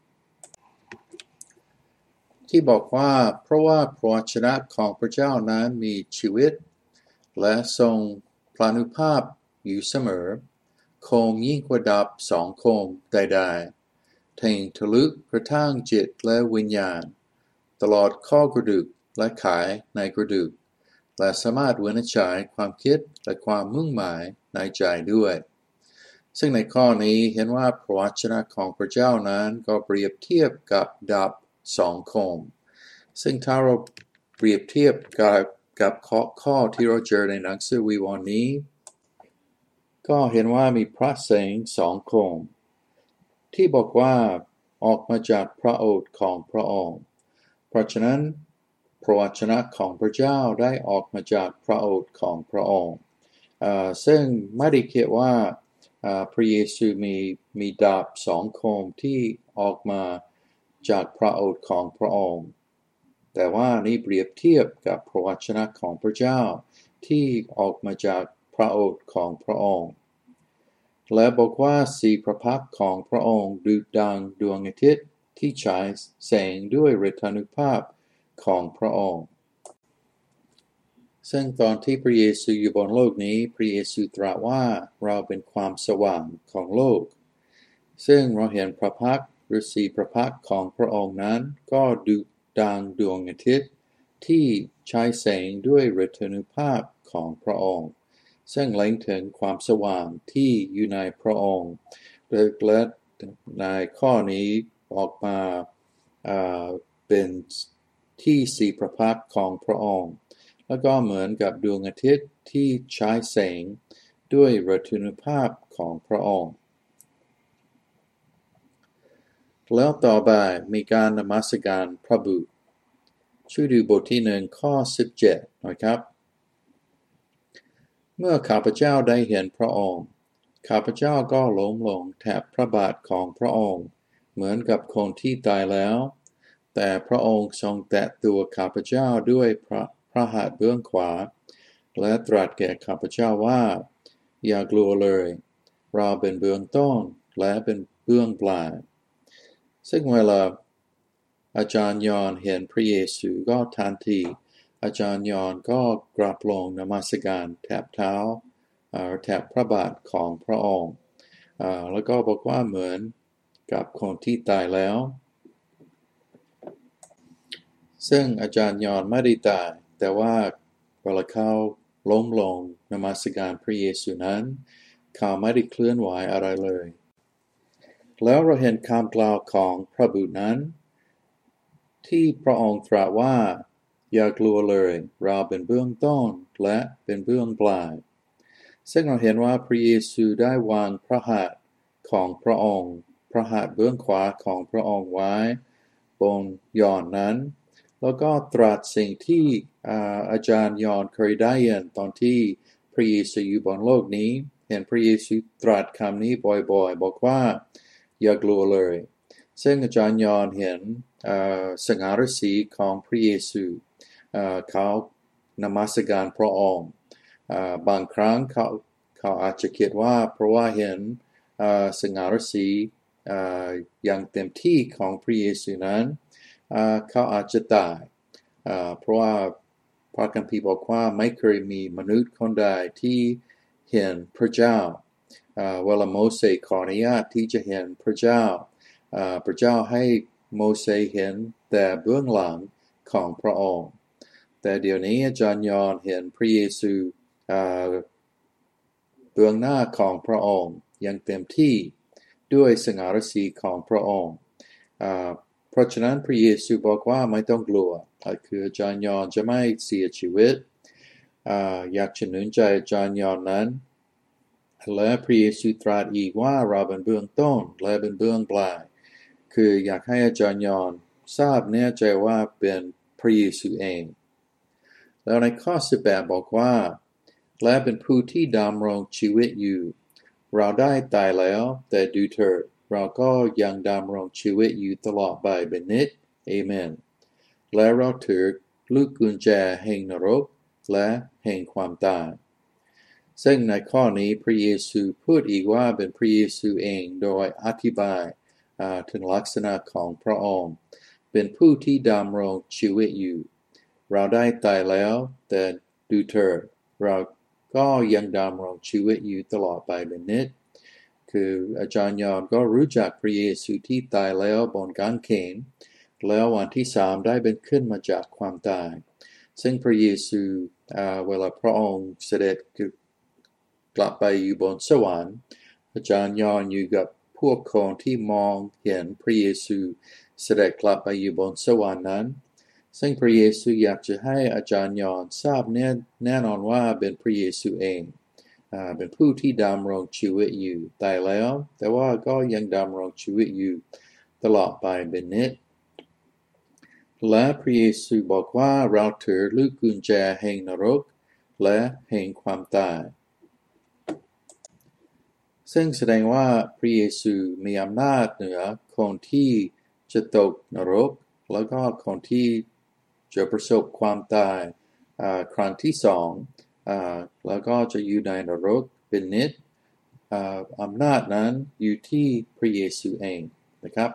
ที่บอกว่าเพราะว่าพระวจนะของพระเจ้านั้นมีชีวิตและทรงพลานุภาพอยู่เสมอคมยิ่งกว่าดาบสองคมใดๆแทงทะลุกระทั่งจิตและวิญญาณตลอดข้อกระดูกและไขในกระดูกและสามารถวินิจฉัยความคิดและความมุ่งหมายในใจด้วยซึ่งในข้อนี้เห็นว่าพระวจนะของพระเจ้านั้นก็เปรียบเทียบกับดาบสองคมซึ่งถ้าเราเปรียบเทียบกับกับข้อข้อที่เราเจอในหนังสือวิวรณ์นี้ก็เห็นว่ามีพระแสงสองคมที่บอกว่าออกมาจากพระโอษฐ์ของพระองค์เพราะฉะนั้นพระวจนะของพระเจ้าได้ออกมาจากพระโอษฐ์ของพระองค์ซึ่งไม่ได้เขียนว่าพระเยซูมีมีดาบสองคมที่ออกมาจากพระโอษฐ์ของพระองค์แต่ว่านี่เปรียบเทียบกับพระวจนะของพระเจ้าที่ออกมาจากพระโอษฐ์ของพระองค์และบอกว่าสีพระพักตร์ของพระองค์ดุจดังดวงอาทิตย์ที่ฉายแสงด้วยฤทธานุภาพของพระองค์ซึ่งตอนที่พระเยซูอยู่บนโลกนี้พระเยซูตรัสว่าเราเป็นความสว่างของโลกซึ่งเราเห็นพระพักตร์หรือสีพระพักตร์ของพระองค์นั้นก็ดุจดังดวงอาทิตย์ที่ฉายแสงด้วยฤทธานุภาพของพระองค์ซึ่งเล็งถึงความสว่างที่อยู่ในพระองค์และในข้อนี้ออกมาเป็นที่สีพระพักตร์ของพระองค์แล้วก็เหมือนกับดวงอาทิตย์ที่ฉายแสงด้วยฤทธานุภาพของพระองค์แล้วต่อไปมีการนมัสการพระบุตรช่วยดูบทที่หนึ่งข้อสิบเจ็ดนะครับเมื่อข้าพเจ้าได้เห็นพระองค์ข้าพเจ้าก็ล้มลงแทบพระบาทของพระองค์เหมือนกับคนที่ตายแล้วแต่พระองค์ทรงแตะตัวข้าพเจ้าด้วยพระพระหัตถ์เบื้องขวาและตรัสแก่ข้าพเจ้าว่าอย่ากลัวเลยเราเป็นเบื้องต้นและเป็นเบื้องปลายซึ่งเวลาอาจารย์ยอห์นเห็นพระเยซูก็ทันทีอาจารย์ยอห์นก็กราบลงนมัสการแทบเท้าแถบพระบาทของพระองค์แล้วก็บอกว่าเหมือนกับคนที่ตายแล้วซึ่งอาจารย์ยอห์นไม่ได้ตายแต่ว่าเวลาเขาล้มลงนมัสการพระเยซูนั้นเขาไม่ได้เคลื่อนไหวอะไรเลยแล้วเราเห็นคำกล่าวของพระบุตรนั้นที่พระองค์ตรัสว่าอย่ากลัวเลยเราเป็นเบื้องต้นและเป็นเบื้องปลายซึ่งเราเห็นว่าพระเยซูได้วางพระหัตถ์ของพระองค์พระหัตถ์เบื้องขวาของพระองค์ไว้บนยอห์นนั้นแล้วก็ตรัสสิ่งที่อาจารย์ยอห์นเคยได้ยินตอนที่พระเยซูอยู่บนโลกนี้เห็นพระเยซูตรัสคำนี้บ่อยๆบอกว่าอย่ากลัวเลยซึ่งอาจารย์ยอห์นเห็นสง่าราศีของพระเยซูเขานมัสการพระองค์บางครั้งเขาเขาอาจจะคิดว่าเพราะว่าเห็นสง่าราศีอย่างเต็มที่ของพระเยซูนั้นเขาอาจจะตายเพราะว่าพระคัมภีร์บอกว่าไม่เคยมีมนุษย์คนใดที่เห็นพระเจ้าเวลาโมเสสขออนุญาตที่จะเห็นพระเจ้าพระเจ้าให้โมเสสเห็นแต่เบื้องหลังของพระองค์แต่เดี๋ยวนี้อาจารย์ยอห์นเห็นพระเยซูเบื้องหน้าของพระองค์อย่างเต็มที่ด้วยสง่าราศีของพระองค์เพราะฉะนั้นพระเยซูบอกว่าไม่ต้องกลัวคืออาจารย์ยอห์นจะไม่เสียชีวิตอยากจะหนุนใจอาจารย์ยอห์นนั้นและพระเยซูตรัสอีกว่าเราเป็นเบื้องต้นและเป็นเบื้องปลายคืออยากให้อาจารย์ยอห์นทราบแน่ใจว่าเป็นพระเยซูเองแล้วในข้อสิบแปดบอกว่าและเป็นผู้ที่ดำรงชีวิตอยู่เราได้ตายแล้วแต่ดูเถิดเราก็ยังดำรงชีวิตอยู่ตลอดไปเป็นนิจเอเมนและเราถือลูกกุญแจแห่งนรกและแห่งความตายซึ่งในข้อนี้พระเยซูพูดอีกว่าเป็นพระเยซูเองโดยอธิบายถึงลักษณะของพระองค์เป็นผู้ที่ดำรงชีวิตอยู่เราได้ตายแล้วแต่ดูเถิดเราก็ยังดำรงชีวิตอยู่ตลอดไปเป็นนิจคืออาจารย์ยอห์นก็รู้จักพระเยซูที่ตายแล้วบนกางเขนแล้ววันที่สามได้เป็นขึ้นมาจากความตายซึ่งพระเยซูเวลาพระองค์เสด็จกลับไปอยู่บนสวรรค์อาจารย์ยอห์นอยู่กับพวกคนที่มองเห็นพระเยซูเสด็จกลับไปอยู่บนสวรรค์นั้นซึ่งพระเยซูอยากจะให้อาจารย์ยอห์นทราบแน่แน่นอนว่าเป็นพระเยซูเองเป็นผู้ที่ดำรงชีวิตอยู่ตายแล้วแต่ว่าก็ยังดำรงชีวิตอยู่ตลอดไปเป็นนิจและพระเยซูบอกว่าเราถือลูกกุญแจแห่งนรกและแห่งความตายซึ่งแสดงว่าพระเยซูมีอำนาจเหนือคนที่จะตกนรกแล้วก็คนที่จะประสบความตายครั้งที่สองแล้วก็จะอยู่ในนรกเป็นนิจอำนาจนั้นอยู่ที่พระเยซูเองนะครับ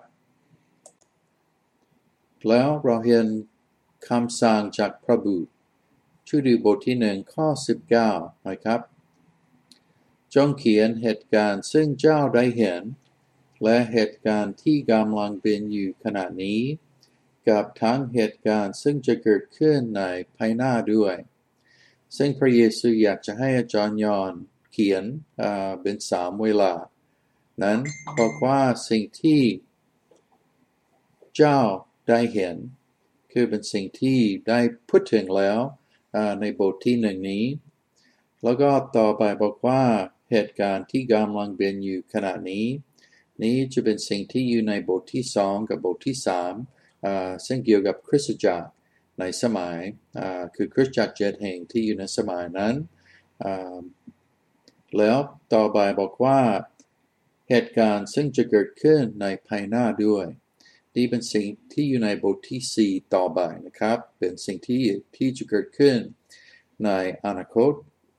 แล้วเราเห็นคำสั่งจากพระบุตรชื่อดูบทที่หนึ่งข้อสิบเก้านะครับจงเขียนเหตุการณ์ซึ่งเจ้าได้เห็นและเหตุการณ์ที่กำลังเป็นอยู่ขณะนี้กับทั้งเหตุการณ์ซึ่งจะเกิดขึ้นในภายหน้าด้วยซึ่งพระเยซูอยากจะให้อาจารย์ยอห์นเขียนเป็นสามเวลานั้นบอกว่าสิ่งที่เจ้าได้เห็นคือเป็นสิ่งที่ได้พูดถึงแล้วในบทที่หนึ่งนี้แล้วก็ต่อไปบอกว่าเหตุการณ์ที่กำลังเป็นอยู่ขณะนี้นี้จะเป็นสิ่งที่อยู่ในบทที่สองกับบทที่สามซึ่งเกี่ยวกับคริสตจักรในสมัยคือคริสตจักรเจ็ดแห่งที่อยู่ในสมัยนั้นแล้วต่อไปบอกว่าเหตุการณ์ซึ่งจะเกิดขึ้นในภายหน้าด้วยนี่เป็นสิ่งที่อยู่ในบทที่สี่ต่อไปนะครับเป็นสิ่งที่ที่จะเกิดขึ้นในอนาคต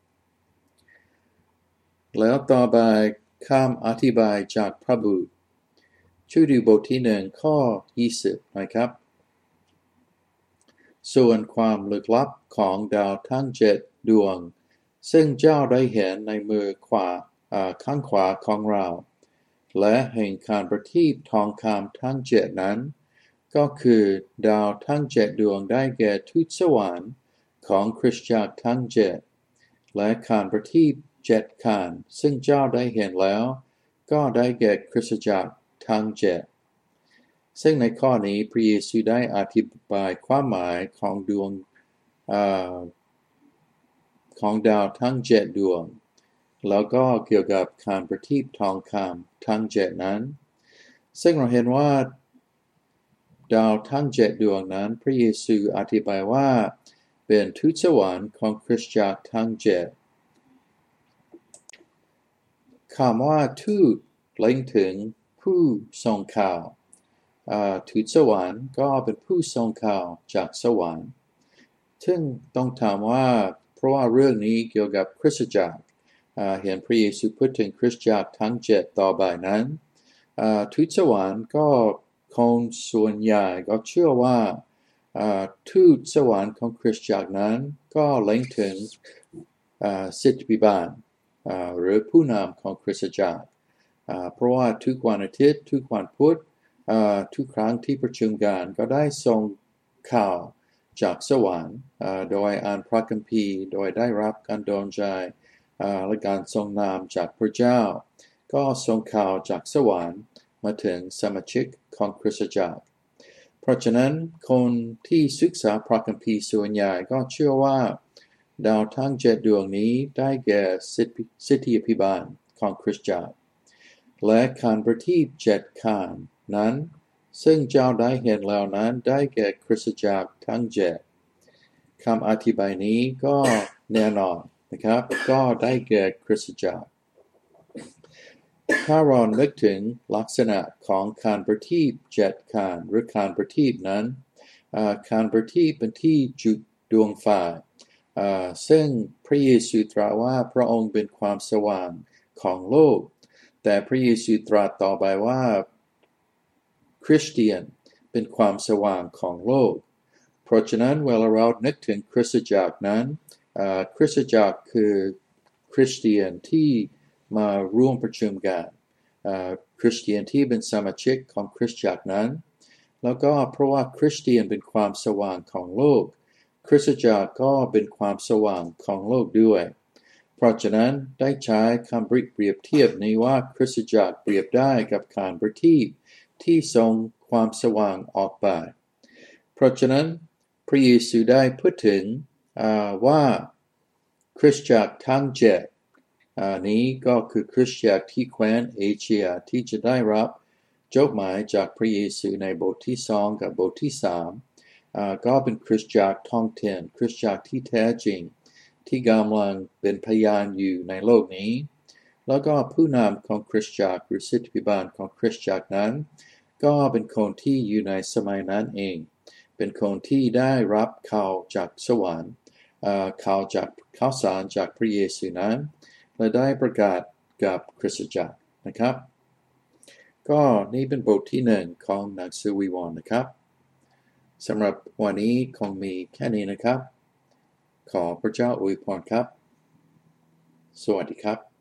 แล้วต่อไปคำอธิบายจากพระบุตรช่วยดูบทที่หนึ่งข้อยี่สิบนะครับส่วนความลึกลับของดาวทั้งเจ็ดดวงซึ่งเจ้าได้เห็นในมือขวาข้างขวาของเราและแห่งการประทีปทองคำทั้งเจ็ดนั้นก็คือดาวทั้งเจ็ดดวงได้แก่ทูตสวรรค์ของคริสตจักรทั้งเจ็ดและการประทีปเจ็ดคานซึ่งเจ้าได้เห็นแล้วก็ได้แก่คริสตจักรทั้งเจ็ดซึ่งในข้อนี้พระเยซูได้อธิบายความหมายของดวงของดาวทั้งเจ็ดดวงแล้วก็เกี่ยวกับการประทีปทองคำทั้งเจ็ดนั้นซึ่งเราเห็นว่าดาวทั้งเจ็ดดวงนั้นพระเยซูอธิบายว่าเป็นทูตสวรรค์ของคริสตจักรทั้งเจ็ดคำว่าทูตเล็งถึงผู้ส่งข่าวทูตสวรรค์ก็เป็นผู้ส่งข่าวจากสวรรค์ซึ่งต้องถามว่าเพราะว่าเรื่องนี้เกี่ยวกับคริสตจักรเห็นพระเยซูพูดถึงคริสตจักรทั้งเจ็ดต่อไปนั้นทูตสวรรค์ก็คนส่วนใหญ่ก็เชื่อว่าทูตสวรรค์ของคริสตจักรนั้นก็เล็งถึงศิษยาภิบาลหรือผู้นำของคริสตจักรเพราะว่าทุกวันอาทิตย์ทุกวันพุธทุกครั้งที่ประชุมกันก็ได้ส่งข่าวจากสวรรค์โดยอ่านพระคัมภีร์โดยได้รับการดลใจและการทรงนำจากพระเจ้าก็ส่งข่าวจากสวรรค์มาถึงสมาชิกของคริสตจักรเพราะฉะนั้นคนที่ศึกษาพระคัมภีร์ส่วนใหญ่ก็เชื่อว่าดาวทั้งเจ็ดดวงนี้ได้แก่สิทธิพิบาลของคริสตจักรและการประทีปเจ็ดคานนั้นซึ่งเจ้าได้เห็นแล้วนั้นได้แก่คริสตจักรทั้งเจ็ดคำอธิบายนี้ก็แน่นอนนะครับก็ได้แก่คริสตจักรถ้าเรานึกถึงลักษณะของการประทีปเจ็ดคานหรือการประทีปนั้นการประทีปเป็นที่จุดดวงไฟซึ่งพระเยซูตรัสว่าพระองค์เป็นความสว่างของโลกแต่พระเยซูตรัสต่อไปว่าคริสเตียนเป็นความสว่างของโลกเพราะฉะนั้นเวลาเรานึกถึงคริสตจักรนั้นคริสตจักรคือคริสเตียนที่มาร่วมประชุมกันคริสเตียนที่เป็นสมาชิกของคริสตจักรนั้นแล้วก็เพราะว่าคริสเตียนเป็นความสว่างของโลกคริสตจักรก็เป็นความสว่างของโลกด้วยเพราะฉะนั้นได้ใช้คำเปรียบเทียบนี้ว่าคริสตจักรเปรียบได้กับการประทีปที่ส่งความสว่างออกไปเพราะฉะนั้นพระเยซูได้พูดถึงว่าคริสตจักรทั้งเจ็ดนี้ก็คือคริสตจักรที่แคว้นเอเชียที่จะได้รับจดหมายจากพระเยซูในบทที่สองกับบทที่สามก็เป็นคริสตจักรท้องถิ่นคริสตจักรที่แท้จริงที่กำลังเป็นพยานอยู่ในโลกนี้แล้วก็ผู้นำของคริสตจักรหรือศิษยาภิบาลของคริสตจักรนั้นก็เป็นคนที่อยู่ในสมัยนั้นเองเป็นคนที่ได้รับข่าวจากสวรรค์ข่าวจากข่าวสารจากพระเยซูนั้นและได้ประกาศกับคริสตจักรนะครับก็นี่เป็นบทที่หนึ่งของหนังสือวิวรณ์นะครับสำหรับวันนี้คงมีแค่นี้นะครับขอพระเจ้าอวยพรครับสวัสดีครับ